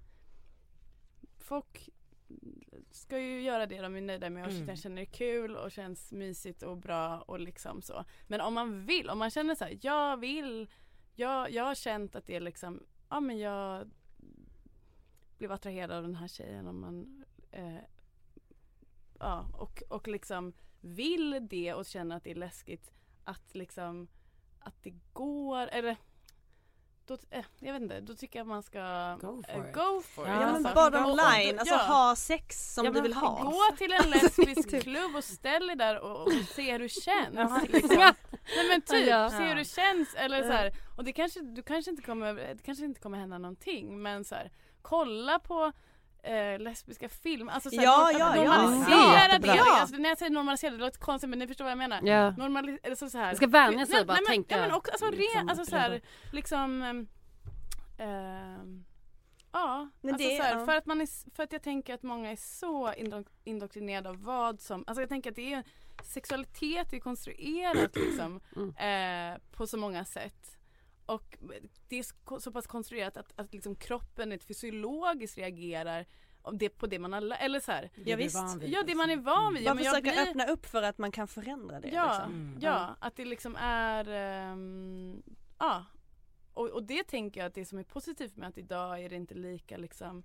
Folk ska ju göra det de är nöjda med och mm. känner det kul och känns mysigt och bra och liksom så. Men om man vill, om man känner så här, jag vill, jag, jag har känt att det är liksom, ja men jag blev attraherad av den här tjejen om man eh, ja, och, och liksom vill det och känner att det är läskigt att liksom, att det går, eller Då, eh, jag vet inte, då tycker jag att man ska go for eh, go for it. Ja, men bottom line, alltså ja. ha sex som ja, du vill ha. Gå till en lesbisk klubb och ställ dig där och, och se hur det känns. liksom. Nej men typ, ja. se hur det känns. Eller så här, och det kanske, du kanske inte kommer, det kanske inte kommer hända någonting, men så här, kolla på Eh, lesbiska film, alltså såhär, ja, ja, normalisera ja. det, ja. Alltså, när jag säger normalisera, det låter konstigt, men ni förstår vad jag menar. Ja. Normali- alltså, så här. Jag ska vänja sig nej, bara nej, men, tänka. Ja, men också, alltså, liksom, re, alltså så här, liksom äh, ja, men alltså, det, så här, ja. för att man är, för att jag tänker att många är så indok- indoktrinerade av vad som, alltså jag tänker att det är sexualitet är konstruerat liksom mm. eh, på så många sätt. och det är så pass konstruerat att, att liksom kroppen ett fysiologiskt reagerar det på det man har eller så här. Ja, visst. Ja, det man är van vid. Man ja, försöker blir... öppna upp för att man kan förändra det. Ja, liksom. mm. ja att det liksom är um, ja. Och, och det tänker jag att det som är positivt med att idag är det inte lika liksom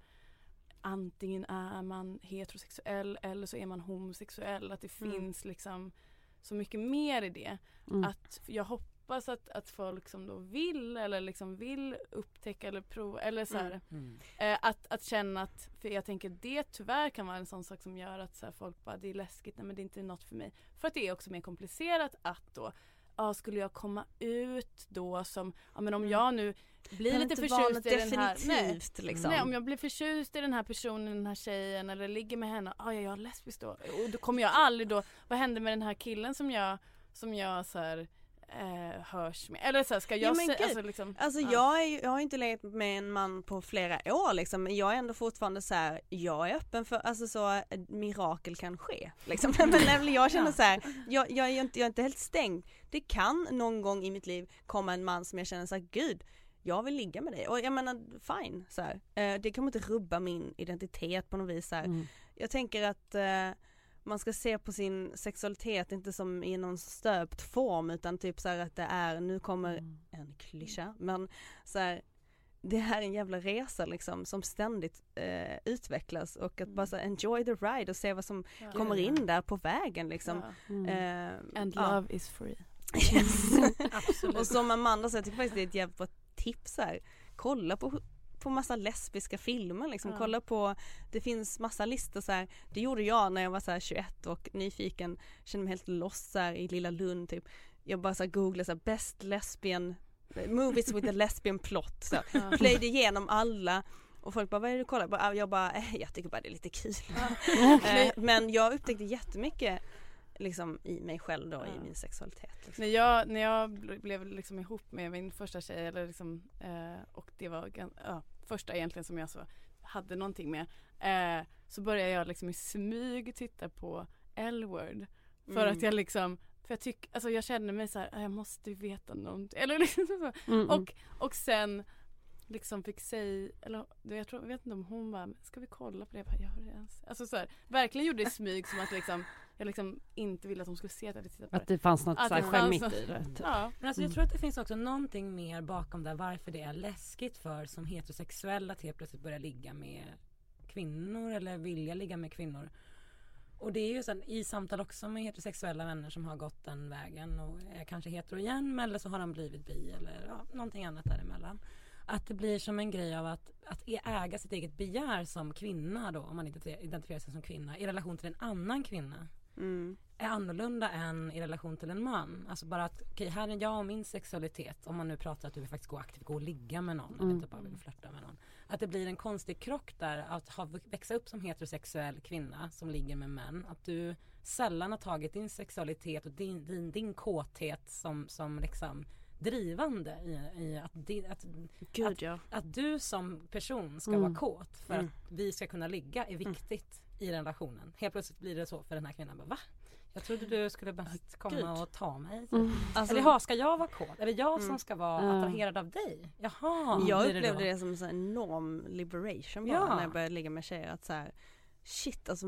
antingen är man heterosexuell eller så är man homosexuell. Att det mm. finns liksom så mycket mer i det. Mm. Att jag hoppas att, att folk som då vill eller liksom vill upptäcka eller prova eller så här, mm. eh, att, att känna att, för jag tänker det tyvärr kan vara en sån sak som gör att så här, folk bara det är läskigt, nej men det är inte något för mig. För att det är också mer komplicerat att då ja, skulle jag komma ut då som, ja men om jag nu blir lite förtjust i den här, nej, liksom. nej, om jag blir förtjust i den här personen, den här tjejen eller ligger med henne, ja jag är lesbisk då, och då kommer jag aldrig då, vad händer med den här killen som jag, som jag så här eh, hörs med, eller så här, ska jag ja, säga, alltså liksom. Alltså ja. jag, är, jag har inte legat med en man på flera år liksom, men jag är ändå fortfarande så här, jag är öppen för, alltså så mirakel kan ske liksom, men jag känner så här, jag, jag, är inte, jag är inte helt stängd, det kan någon gång i mitt liv komma en man som jag känner så här, gud jag vill ligga med dig, och jag menar fine så här. Eh, det kommer inte rubba min identitet på något vis så här. Mm. Jag tänker att eh, man ska se på sin sexualitet inte som i någon stöpt form, utan typ så här att det är, nu kommer mm. en klyscha, men så här, det här är en jävla resa liksom som ständigt eh, utvecklas, och att bara så här, enjoy the ride och se vad som ja, kommer in ja. där på vägen liksom. Ja. Mm. Eh, And ja. love is free. Yes. Absolut. Och som Amanda sa, jag tycker faktiskt det är ett jävla tips här. Kolla på på massa lesbiska filmer liksom. Ja. Kolla på, det finns massa listor så här. Det gjorde jag när jag var så här tjugoett och nyfiken, kände mig helt lost så här, i lilla Lund typ. Jag bara så här googlade så här, best lesbian movies with a lesbian plot så. Ja. Plöjde igenom alla och folk bara, vad är det du kollar på? Jag bara, eh, jag tycker bara det är lite kul. Ja. Okay. Men jag upptäckte jättemycket liksom i mig själv då, ja. i min sexualitet. Liksom. När jag när jag blev liksom ihop med min första tjej eller liksom eh, och det var ja, första egentligen som jag så hade någonting med, eh, så började jag liksom i smyg titta på L-word för mm. att jag liksom, för jag tycker, alltså jag kände mig så här, jag måste veta någonting eller liksom så. Mm. och och sen liksom fick säga, eller jag tror, jag vet inte om hon bara, ska vi kolla på det? Jag bara, gör det ens? Alltså så här, verkligen gjorde det smyg som att liksom jag liksom inte ville att hon skulle se att jag tittade på det. Att det fanns något så här skämmigt i det. Ja. Men alltså jag tror att det finns också någonting mer bakom där, varför det är läskigt för som heterosexuella att helt plötsligt börja ligga med kvinnor eller vilja ligga med kvinnor. Och det är ju så i samtal också med heterosexuella vänner som har gått den vägen och är kanske hetero igen, eller så har de blivit bi eller ja, någonting annat däremellan. Att det blir som en grej av att, att äga sitt eget begär som kvinna då, om man identifierar sig som kvinna, i relation till en annan kvinna. Mm. Är annorlunda än i relation till en man. Alltså bara att, okej, okay, här är jag och min sexualitet. Om man nu pratar att du vill faktiskt gå aktivt, gå och ligga med någon, mm. eller inte bara vill flirta med någon. Att det blir en konstig krock där, att ha, växa upp som heterosexuell kvinna som ligger med män. Att du sällan har tagit din sexualitet och din, din, din kåthet som, som liksom drivande i, i att, att, Gud, att, ja. att du som person ska mm. vara kåt för mm. att vi ska kunna ligga är viktigt mm. i relationen. Helt plötsligt blir det så för den här kvinnan. Bara, va? Jag trodde du skulle bäst komma Gud. och ta mig. Mm. Alltså, eller ja, ska jag vara kåt? Är det jag mm. som ska vara mm. attraherad av dig? Jaha. Jag upplevde det, det som en enorm liberation bara, ja. när jag började ligga med tjejer. Att så här, shit, alltså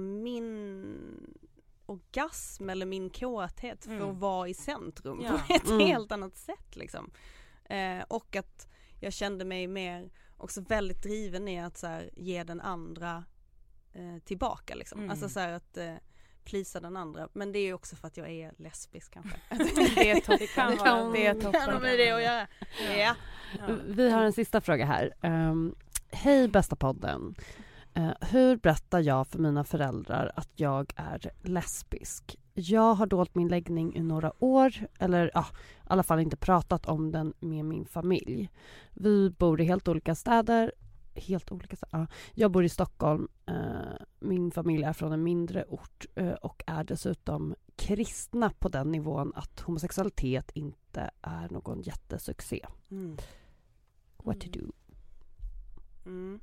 min orgasm eller min kåthet mm. får vara i centrum ja. på ett mm. helt annat sätt liksom. Eh, och att jag kände mig mer också väldigt driven i att så här, ge den andra eh, tillbaka liksom. Mm. Alltså så här att eh, plisa den andra. Men det är ju också för att jag är lesbisk kanske. Det är toppen. Det kan vara. Det är toppen. Det med det att göra. Ja. Ja. Vi har en sista fråga här. Um, hej bästa podden. Uh, hur berättar jag för mina föräldrar att jag är lesbisk? Jag har dolt min läggning i några år, eller ja, i alla fall inte pratat om den med min familj. Vi bor i helt olika städer. Helt olika städer. Ja. Jag bor i Stockholm. Uh, min familj är från en mindre ort uh, och är dessutom kristna på den nivån att homosexualitet inte är någon jättesuccé. Mm. What to do? Mm.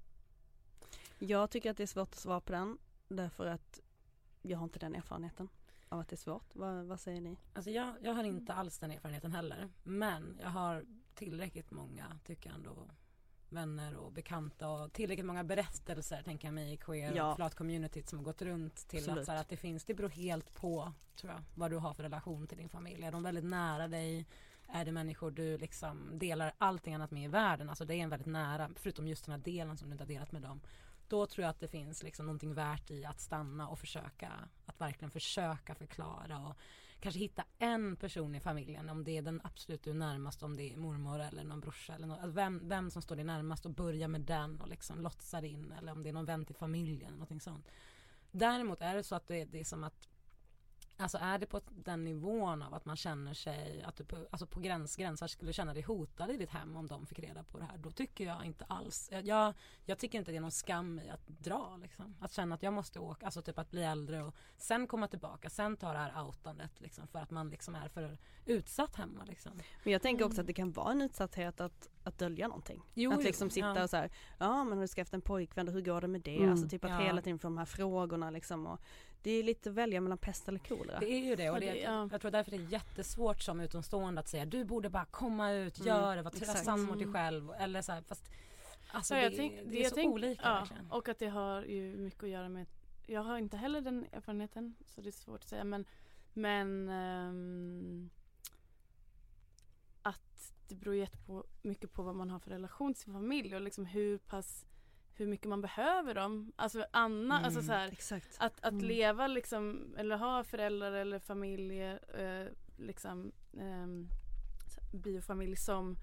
Jag tycker att det är svårt att svara på den, därför att jag har inte den erfarenheten av att det är svårt. Vad, vad säger ni? Alltså jag, jag har inte alls den erfarenheten heller, men jag har tillräckligt många, tycker jag ändå, vänner och bekanta och tillräckligt många berättelser, tänker jag mig, i queer ja. och flat-communityt som har gått runt till att, så här, att det finns, det beror helt på, tror jag, vad du har för relation till din familj. Är de väldigt nära dig? Är det människor du liksom delar allting annat med i världen? Alltså det är en väldigt nära, förutom just den här delen som du inte har delat med dem. Då tror jag att det finns liksom någonting värt i att stanna och försöka, att verkligen försöka förklara och kanske hitta en person i familjen, om det är den absolut du är närmast, om det är mormor eller någon brorsa eller någon, vem, vem som står dig närmast, och börja med den och liksom låtsar in, eller om det är någon vän till familjen eller någonting sånt. Däremot är det så att det, det är som att, alltså är det på den nivån av att man känner sig, att du på, alltså på gräns, gränser skulle känna dig hotad i ditt hem om de fick reda på det här, då tycker jag inte alls, jag, jag tycker inte det är någon skam i att dra liksom. Att känna att jag måste åka, alltså typ att bli äldre och sen komma tillbaka, sen ta det här outandet liksom, för att man liksom är för utsatt hemma liksom. Men jag tänker också att det kan vara en utsatthet att, att dölja någonting. Jo, att liksom sitta ja. och så här, ja men har du skaffat en pojkvän, hur går det med det? Mm. Alltså typ att Ja. hela tiden få de här frågorna liksom, och det är lite att välja mellan pest eller kolera. Det är ju det, och det, Ja. jag tror därför det är jättesvårt som utomstående att säga, du borde bara komma ut, Mm, gör det, vara exakt. sann mot dig själv, eller så här, fast alltså Ja, det, jag tänk, det är jag så tänk, olika ja, verkligen. och att det har ju mycket att göra med, jag har inte heller den erfarenheten, så det är svårt att säga, men men um, att det beror jättemycket på vad man har för relation till sin familj och liksom hur pass, hur mycket man behöver dem. Alltså Anna, Mm, alltså så här, exakt. att, att Mm. leva liksom, eller ha föräldrar eller familjer, eh, liksom eh, biofamilj som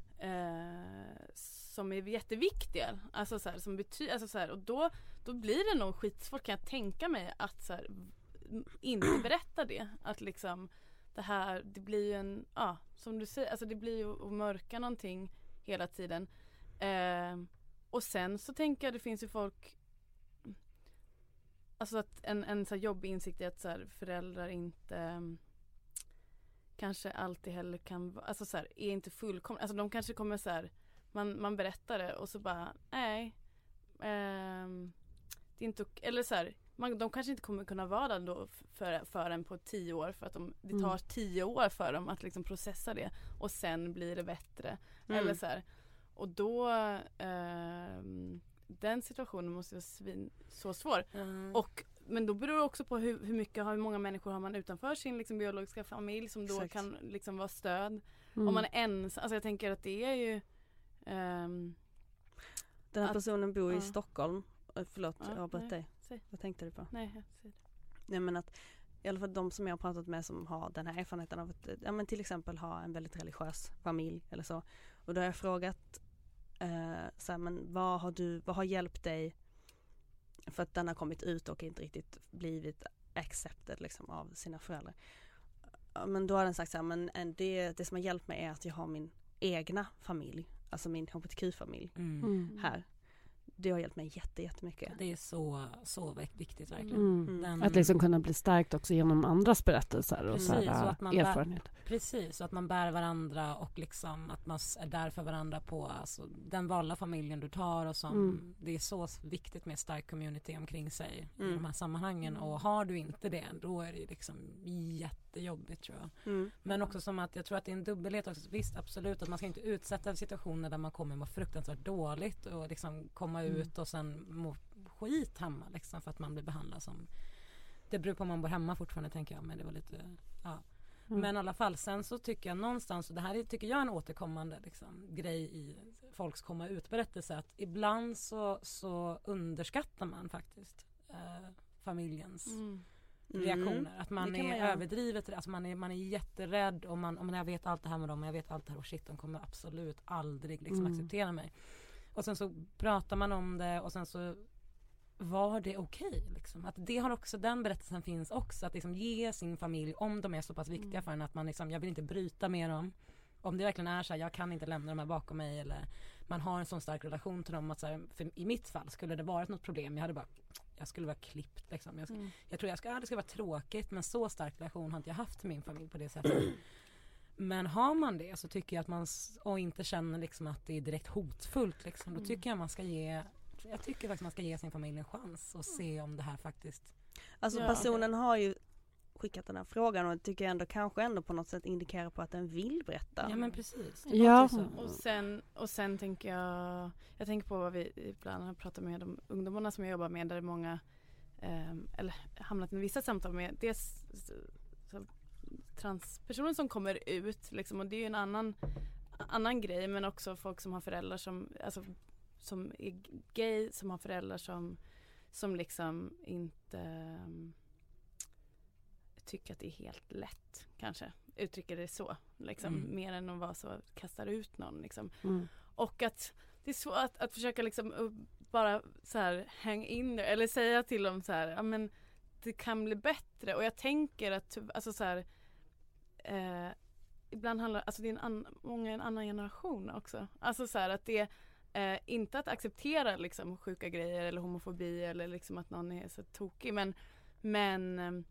eh, som är jätteviktiga, alltså så här, som betyder, alltså så här, och då då blir det nog skitsvårt, kan jag tänka mig, att så här, inte berätta det, att liksom det här, det blir ju en, ja, som du säger, alltså det blir ju att mörka någonting hela tiden. Eh, och sen så tänker jag, det finns ju folk, alltså att en, en så här jobbig insikt är att så här, föräldrar inte um, kanske alltid heller kan, alltså så här, är inte fullkomna, alltså de kanske kommer så här, man, man berättar det och så bara, nej um, det är inte, eller så här, man, de kanske inte kommer kunna vara där då för, för en på tio år, för att de, det tar mm. tio år för dem att liksom processa det, och sen blir det bättre. Mm. Eller så här, och då eh, den situationen måste vara svin, så svår. Mm. Och, men då beror det också på hur, hur mycket, hur många människor har man utanför sin liksom, biologiska familj som då Exakt. kan liksom vara stöd. Mm. Om man är ensam, alltså jag tänker att det är ju ehm, den här att, personen bor i ja. Stockholm. Förlåt, ja, jag avbröt dig. Säg. Vad tänkte du på? Nej, jag säger det. Nej, men att i alla fall de som jag har pratat med som har den här erfarenheten av att, ja, men till exempel ha en väldigt religiös familj eller så. Och då har jag frågat eh, så här, men vad har du, vad har hjälpt dig, för att den har kommit ut och inte riktigt blivit accepted liksom, av sina föräldrar. Ja, men då har den sagt så här, men det, det som har hjälpt mig är att jag har min egna familj, alltså min H B T Q-familj mm. här. Det har hjälpt mig jätte, jättemycket. Det är så, så viktigt verkligen. Mm. Den, att liksom kunna bli stärkt också genom andras berättelser och precis, så här, så att man erfarenhet. Bär, precis, så att man bär varandra och liksom att man är där för varandra på alltså, den valda familjen du tar, och som mm. det är så viktigt med stark community omkring sig mm. i de här sammanhangen. Och har du inte det, då är det liksom jättejobbigt, tror jag. Mm. Men också som att jag tror att det är en dubbelhet också. Visst, absolut, att man ska inte utsätta situationer där man kommer må fruktansvärt dåligt och liksom komma mm. ut och sen må skit hemma liksom, för att man blir behandlad som, det beror på om man bor hemma fortfarande, tänker jag, men det var lite ja. Mm. Men i alla fall, sen så tycker jag någonstans, och det här är, tycker jag är en återkommande liksom, grej i folks komma ut berättelse, att ibland så, så underskattar man faktiskt eh, familjens mm. reaktioner, att man är man överdrivet, alltså man är, man är jätterädd, och man, om jag vet allt det här med dem, och jag vet allt det här, och shit, de kommer absolut aldrig liksom, mm. acceptera mig. Och sen så pratar man om det, och sen så var det okej okay, liksom. Att det har också, den berättelsen finns också, att liksom ge sin familj, om de är så pass viktiga mm. för en, att man liksom, jag vill inte bryta med dem. Om det verkligen är så här, jag kan inte lämna dem här bakom mig, eller man har en sån stark relation till dem, att så här, för i mitt fall skulle det varit något problem, jag hade bara, jag skulle vara klippt liksom. Jag, mm. jag tror jag ska, ja, det ska vara tråkigt, men så stark relation har inte jag haft till min familj på det sättet. Men har man det, så tycker jag att man, och inte känner liksom att det är direkt hotfullt liksom, då mm. tycker jag man ska ge, jag tycker faktiskt man ska ge sin familj en chans och se om det här faktiskt. Alltså ja. personen har ju skickat den här frågan och tycker ändå kanske ändå på något sätt indikerar på att den vill berätta. Ja men precis. Ja. Och sen, och sen tänker jag, jag tänker på vad vi ibland har pratat med de ungdomarna som jag jobbar med, där det är många, eh, eller hamnat i vissa samtal med, dels så, transpersoner som kommer ut liksom, och det är ju en annan, annan grej, men också folk som har föräldrar som, alltså, som är gay, som har föräldrar som, som liksom inte um, tycker att det är helt lätt, kanske uttrycker det så liksom, mm. mer än att vara så kastar ut någon liksom. Mm. Och att det är svårt att, att försöka liksom bara så här hang in there, eller säga till dem så här, ja men det kan bli bättre. Och jag tänker att alltså så här, eh, ibland handlar, alltså det är en an, många en annan generation också, alltså så här att det är eh, inte att acceptera liksom sjuka grejer eller homofobi eller liksom att någon är så tokig, men men eh,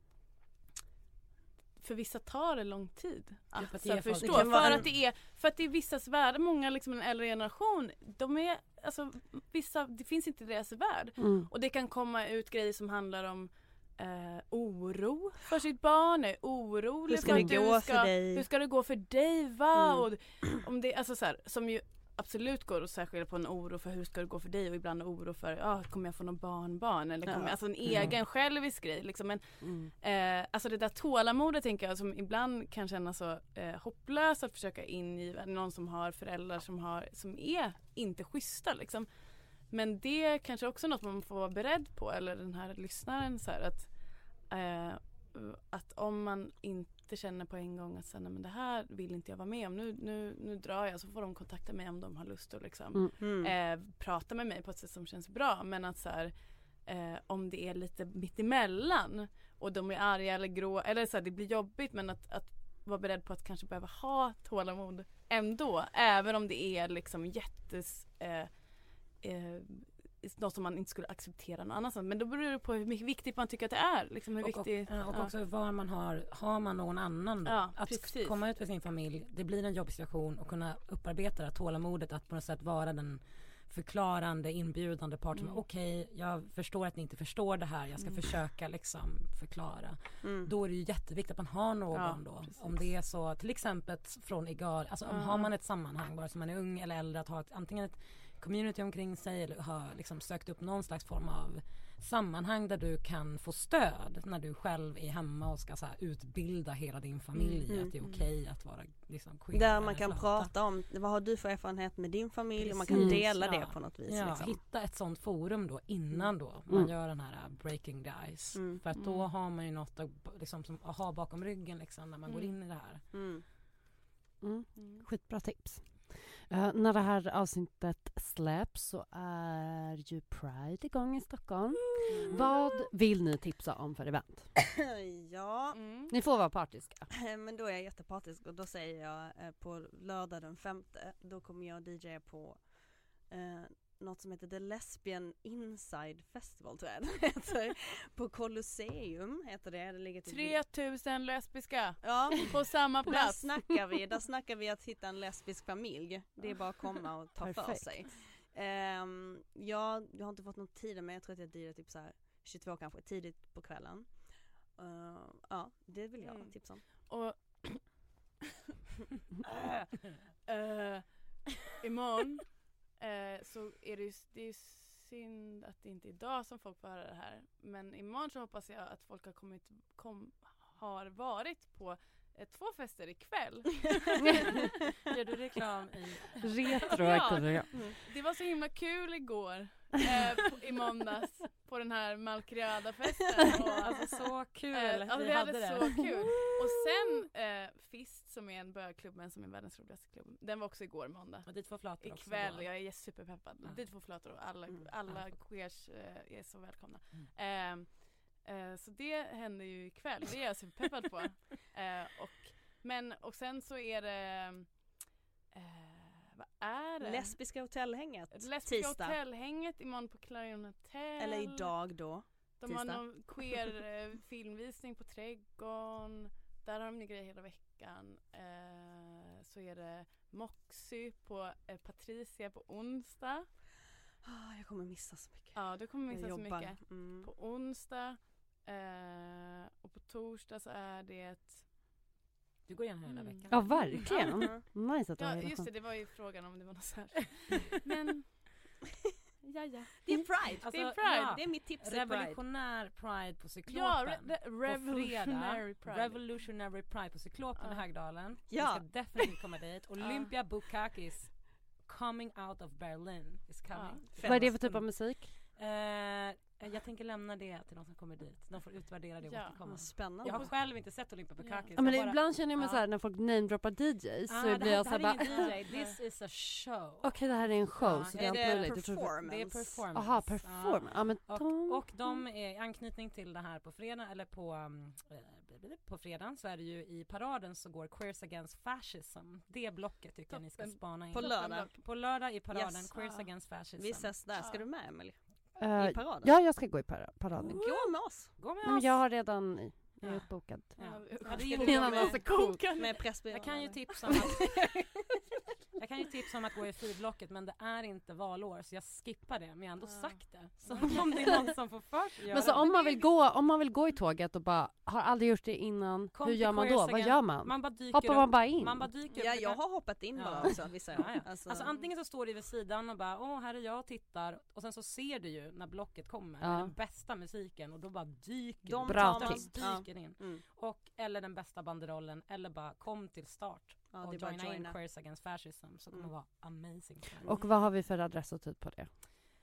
för vissa tar det lång tid att, för att, så, förstå. För för att det är för att det är vissas värld. Många liksom en äldre generation, de är alltså vissa, det finns inte i deras värld. Mm. Och det kan komma ut grejer som handlar om eh, oro för sitt barn, är orolig. Hur ska det gå ska, för dig? Hur ska det gå för dig? Va? Mm. Och om det alltså så här, som ju absolut går att särskilja på en oro för hur ska det gå för dig, och ibland oro för ah, kommer jag få någon barnbarn eller kommer ja. jag, alltså en egen mm. självisk grej liksom. Men mm. eh, alltså det där tålamodet tänker jag som ibland kan kännas så eh, hopplöst att försöka in i någon som har föräldrar som har som är inte schyssta liksom. Men det kanske också är något man får vara beredd på, eller den här lyssnaren så här, att eh, att om man inte känner på en gång att säga, nej, men det här vill inte jag vara med om, nu, nu, nu drar jag, så får de kontakta mig om de har lust att liksom, mm. eh, prata med mig på ett sätt som känns bra, men att så här, eh, om det är lite mitt emellan och de är arga eller grå eller så här, det blir jobbigt, men att, att vara beredd på att kanske behöva ha tålamod ändå, även om det är liksom jättes eh, eh, något som man inte skulle acceptera någon annanstans. Men då beror det på hur mycket viktigt man tycker att det är. Liksom hur och, viktigt, och, och ja. också var man har, har man någon annan då? Ja, att precis. komma ut för sin familj, det blir en jobbig situation, och kunna upparbeta det tålamodet att på något sätt vara den förklarande, inbjudande part som mm. okej, okay, jag förstår att ni inte förstår det här, jag ska mm. försöka liksom förklara. Mm. Då är det ju jätteviktigt att man har någon ja, då. Precis. Om det är så, till exempel från egal, alltså om mm. har man ett sammanhang, vare sig man är ung eller äldre, att ha ett, antingen ett community omkring sig eller har liksom sökt upp någon slags form av sammanhang där du kan få stöd när du själv är hemma och ska så här utbilda hela din familj mm, att det är okej okay att vara liksom queer. Där man kan flata. prata om vad har du för erfarenhet med din familj. Precis, och man kan dela ja. det på något vis. Ja, liksom. Hitta ett sånt forum då innan då man mm. gör den här breaking the ice. Mm. För att då mm. har man ju något att, liksom, som, att ha bakom ryggen liksom, när man mm. går in i det här. Mm. Mm. Mm. Skitbra tips. Uh, när det här avsnittet släpps så är ju Pride igång i Stockholm. Mm. Vad vill ni tipsa om för event? ja. Mm. Ni får vara partiska. Men då är jag jättepartisk, och då säger jag eh, på lördag den femte, då kommer jag D J på eh, något som heter The Lesbian Inside Festival, tror jag det heter. På Colosseum heter det. Det ligger till tre tusen lesbiska ja. på samma plats. Där snackar vi, där snackar vi att hitta en lesbisk familj. Det är bara att komma och ta för sig. Um, jag, jag har inte fått någon tid, men jag tror att jag direkt typ så här tjugotvå kanske, tidigt på kvällen. Uh, ja, det vill jag mm. tipsa om. Och uh, uh, imorgon Eh, så är det ju det är synd att det inte är idag som folk får höra det här. Men imorgon så hoppas jag att folk har kommit kom, har varit på eh, två fester ikväll. Gör du reklam i retro? Ja, mm. Det var så himla kul igår eh, på, i måndags på den här Malcriada-festen. Och, alltså så kul. Eh, alltså, vi vi hade, hade så kul. Och sen eh, Fist, som är en bögklubb, men som är världens roligaste klubb. Den var också igår måndag. Och dit får flator också. Ikväll, jag är superpeppad. Ja. Dit får flator och alla, mm. alla ja. queers eh, är så välkomna. Mm. Eh, eh, så det händer ju ikväll. Det är jag superpeppad på. Eh, och, men, och sen så är det... Eh, vad är det? Lesbiska hotellhänget. Lesbiska tisdag. hotellhänget imorgon på Clarion Hotel. Eller idag då. De tisdag. Har någon queer eh, filmvisning på Trädgården. Där har de en grej hela veckan. Eh, så är det Moxie på eh, Patricia på onsdag. Oh, jag kommer missa så mycket. Ja, du kommer missa jag så jobbar. mycket. Mm. På onsdag Eh, och på torsdag så är det... Du går igenom hela Mm. veckan. Ja, verkligen. Mm. Nice att du har Ja, hela just det. chans. Det var ju frågan om det var något särskilt. Men... Ja, ja. Det är Pride. Alltså, Det är Pride. ja, Det är mitt tips. Pride. revolutionär Pride på Cyklopen. Ja, re- re- på revolutionary fredag. Pride. Revolutionary Pride på Cyklopen Ja. i Högdalen. Ja. Vi ska definitivt komma dit. Olympia Bukakis coming out of Berlin is coming. Vad är det för typ av musik? Eh, jag tänker lämna det till de som kommer dit. De får utvärdera det och Ja. återkomma. Spännande. Jag har själv inte sett Olympia Bukakis. Ja, men Jag bara- ibland känner jag mig Ja. så här när folk namedroppar D Js Ah, så det blir här, jag det så här här är bara ingen D J, this is a show. okej, det här är en show Ja, så det är är allt det möjligt. Jag tror- performance? Det är performance. Aha, perform. Ja, men Och, de... och de är i anknytning till det här på fredag eller på um, eh, på fredagen så är det ju i paraden så går Queers Against Fascism. Det blocket tycker jag ni ska Toppen. spana in. På lördag. På lördag i paraden Yes. Queers Ah. Against Fascism. Vi ses där. Ska du med, Emily? Eh, i paraden? Ja, jag ska gå i para- paraden. Gå med oss. Gå med Nej, men oss. jag har redan i. Jag är Ja. uppbokad. Ja. Ja, Ja, Ska det du är gå ju en annan med- sektion. Med pressbyrån? Jag kan ju eller? tipsa om att jag kan ju tipsa om att gå i fyriblocket men det är inte valår så jag skippar det men jag har ändå Ah. sagt det. Så om det är någon som får för sig göra Men så det. om man vill gå, om man vill gå i tåget och bara har aldrig gjort det innan, Kom hur till gör man Queers då? Vad Against- gör man? Man bara dyker Hoppar upp. man bara in? Man bara dyker Ja, upp. jag har hoppat in Ja. bara också vissa Ja, ja. Alltså, Alltså antingen så står det vid sidan och bara åh här är jag och tittar och sen så ser du ju när blocket kommer Ja. den bästa musiken och då bara dyker De du. Bra tar man- tips. dyker in. Mm. Och eller den bästa banderollen eller bara kom till start Ja, och det är bara joina in joina. Queers Against Fascism så kommer Mm. det vara amazing. Och vad har vi för adress och tid på det?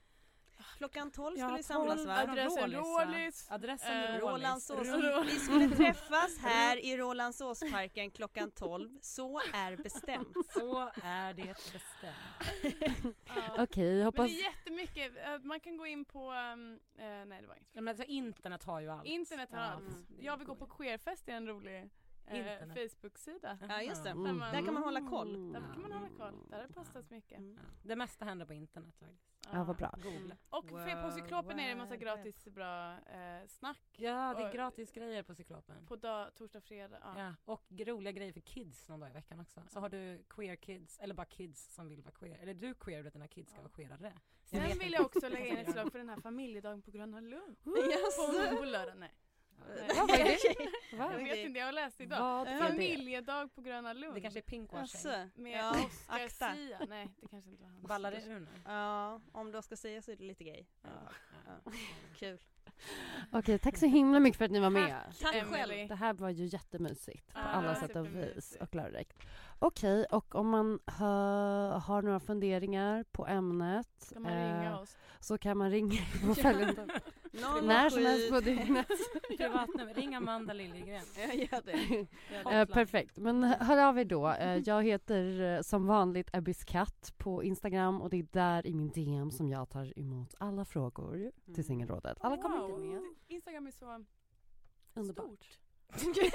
Klockan tolv Ja, skulle vi samlas tolv, va? Adressen Rålis, va? Rålis. Adressen Eh, Rålis. Rålandsås. Rå- Vi skulle träffas här i Rålandsåsparken klockan tolv. Så är bestämt. Så är det bestämt. Ja. Okej, Men hoppas... det är jättemycket. eh, Man kan gå in på... um, eh, nej, det var inget. Ja, men alltså, internet har ju allt. Internet har Ja, allt. det Jag vill gå går på Queerfest, är en rolig eh, Internet. Facebook-sida. Ja, just det. Mm. Där man- Där kan man hålla koll. Där kan man hålla koll. Där har det postats mycket. Mm. Ja. Det mesta händer på internet faktiskt. Ja, vad bra. Googla. Och för på Cyklopen är det en massa Wow, gratis bra eh, snack. Ja, det är Och- gratis grejer på Cyklopen. På dag, torsdag, fredag. Ja. Ja, och roliga grejer för kids någon dag i veckan också. Så har du queer kids, eller bara kids som vill vara queer. Eller du queer att dina kids ska vara queerare. Sen vet vill inte. jag också lägga in ett slag för den här familjedagen på Gröna Lund. Jaså? På, på lördag, nej. Nej. Vad är det? Jag Va? vet inte, jag har läst idag. Vad är det? Familjedag på Gröna Lund. Det kanske är pinkwashing. Jaså? Med Ja, Oscar akta. Sia. Nej, det kanske inte var han. Ballar det ur nu? Ja, om du ska säga så är det lite gay. Ja. Ja. Kul. Okej, tack så himla mycket för att ni var med. Tack Emily. själv. Det här var ju jättemysigt på Ja, alla det var sätt och vis supermysigt. och lärorikt. Okej, och om man hö- har några funderingar på ämnet Ska man ringa eh, oss? så kan man ringa på följande noll när som sju. helst på dygnet. Privatnummer, ring Amanda Liljegren. Jag gör det. Eh, perfekt, men hör av er då. Eh, jag heter eh, som vanligt Abyss Katt på Instagram och det är där i min D M som jag tar emot alla frågor till Singelrådet. Alla kommer inte med. Instagram är så Underbart. stort. Nej,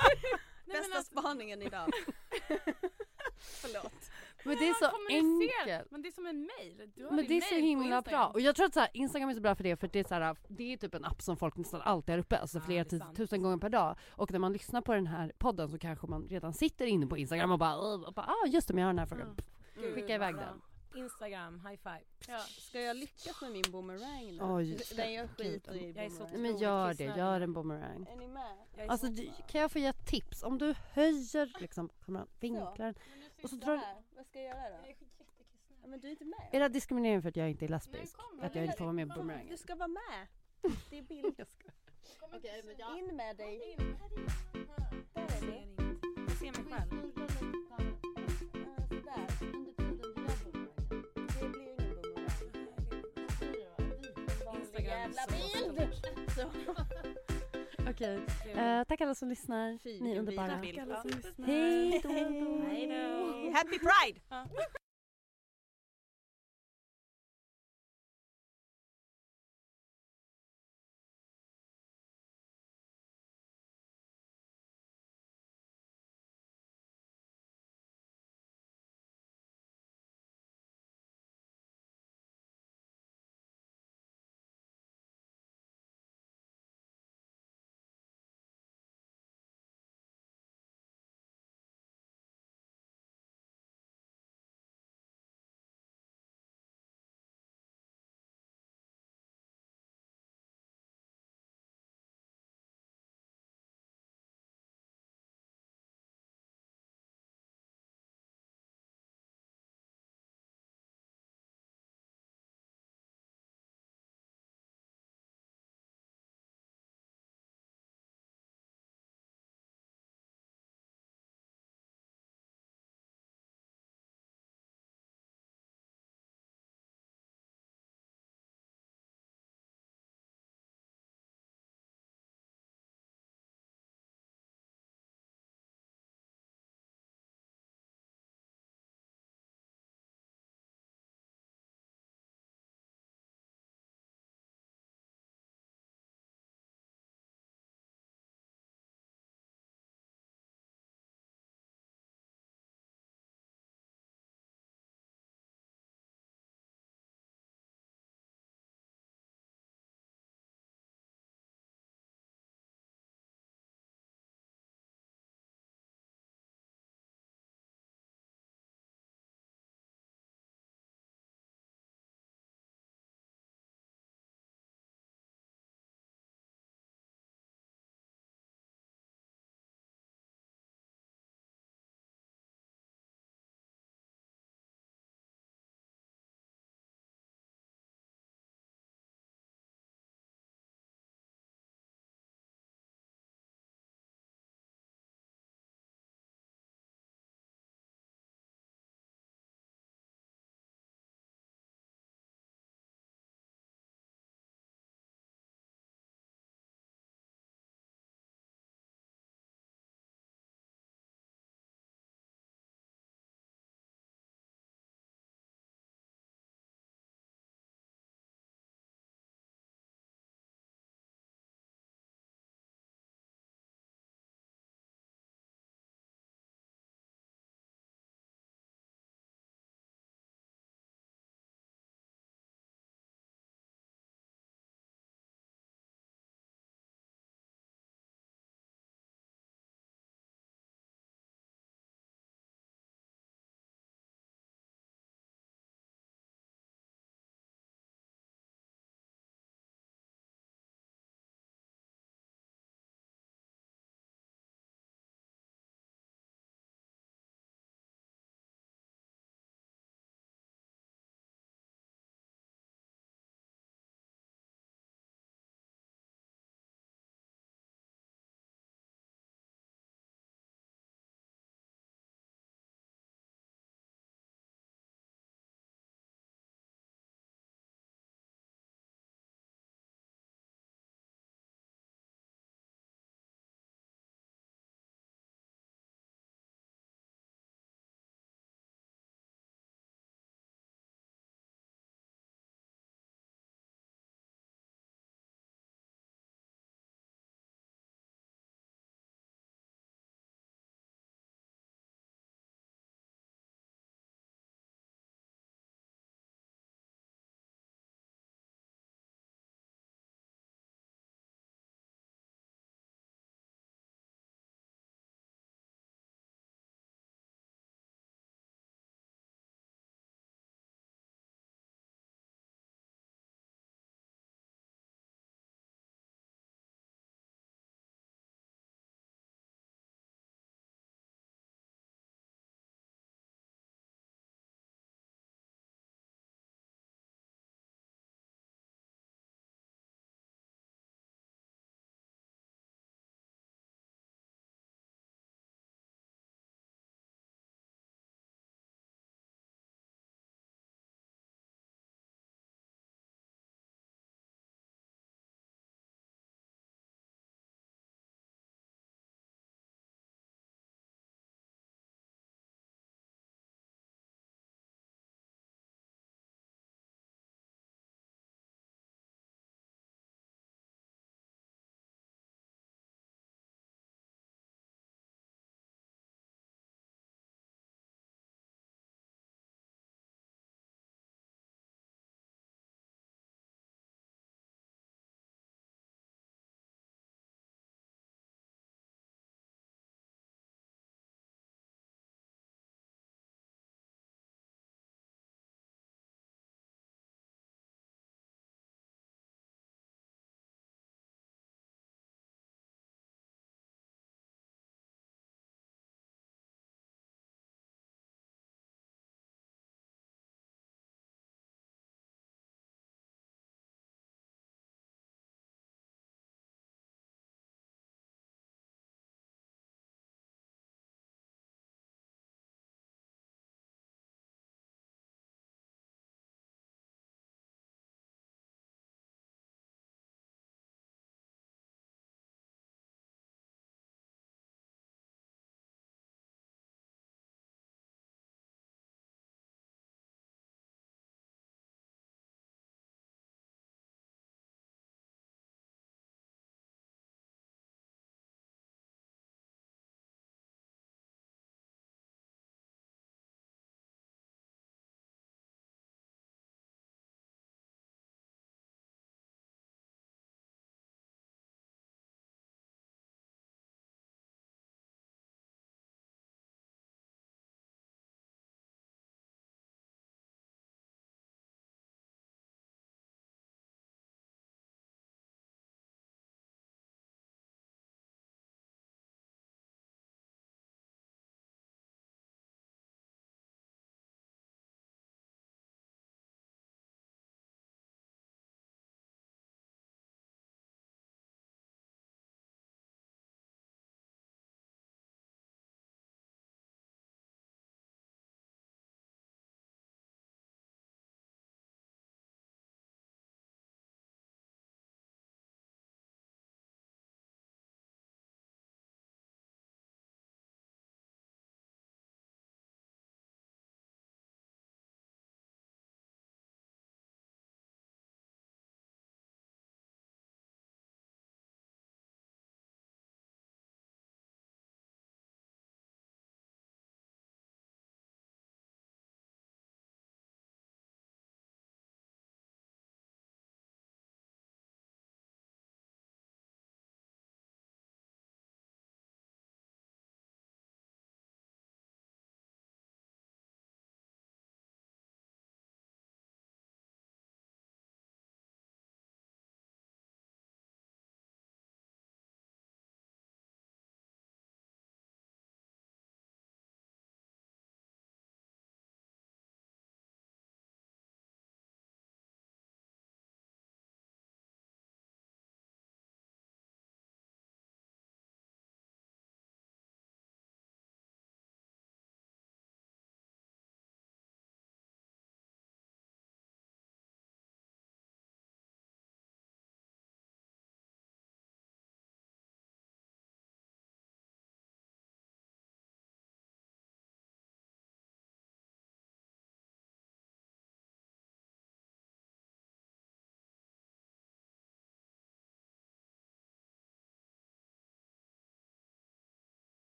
men Bästa alltså, spaningen idag. Förlåt. Men det är så kommunicera. enkelt. Men det är som en mail. Du har Men din det är så mail på himla Instagram. bra. Och jag tror att så här, Instagram är så bra för det för det är så här, det är typ en app som folk nästan alltid har uppe, alltså Ja, flera det är tis- sant. tusen gånger per dag. Och när man lyssnar på den här podden så kanske man redan sitter inne på Instagram och bara, och bara ah just det, men jag har den här frågan. Mm. Pff, Mm. Skicka iväg Bra. den. Instagram, high five. Ja. Ska jag lyckas med min boomerang nu? Oj, Den gör skit i Jag är så boomerang. Men gör det, kissnödig. gör en boomerang. Är ni med? Jag är Alltså så- du, kan jag få ge ett tips? Om du höjer liksom kameran, vinklar den. Och så drar du... Vad ska jag göra då? Ja, men du är inte med. Är det diskriminering för att jag inte är lesbisk? Nej, kom, Att jag inte får vara med på Kom, boomerangen? Du ska vara med. Det är bild. Jag ska. Okej, men jag... In med dig. In. Där Jag är ser det. inget. Jag ser mig själv. Ja, sådär. Det blir ingen boomerang. Instagram Jävla så bild! stort. Så. Okej, eh, tack alla som lyssnar. Fy, Ni är vilken underbara. bild. Tack alla som lyssnar. Hej då! Hej då! Happy Pride! Ja.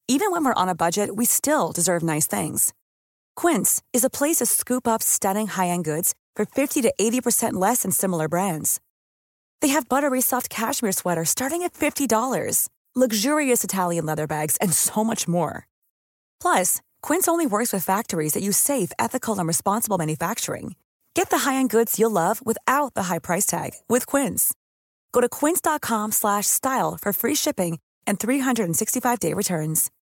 Even when we're on a budget, we still deserve nice things. Quince is a place to scoop up stunning high-end goods for fifty to eighty percent less than similar brands. They have buttery soft cashmere sweaters starting at fifty dollars, luxurious Italian leather bags, and so much more. Plus, Quince only works with factories that use safe, ethical, and responsible manufacturing. Get the high-end goods you'll love without the high price tag with Quince. Go to quince.com slash style for free shipping and three sixty-five day returns.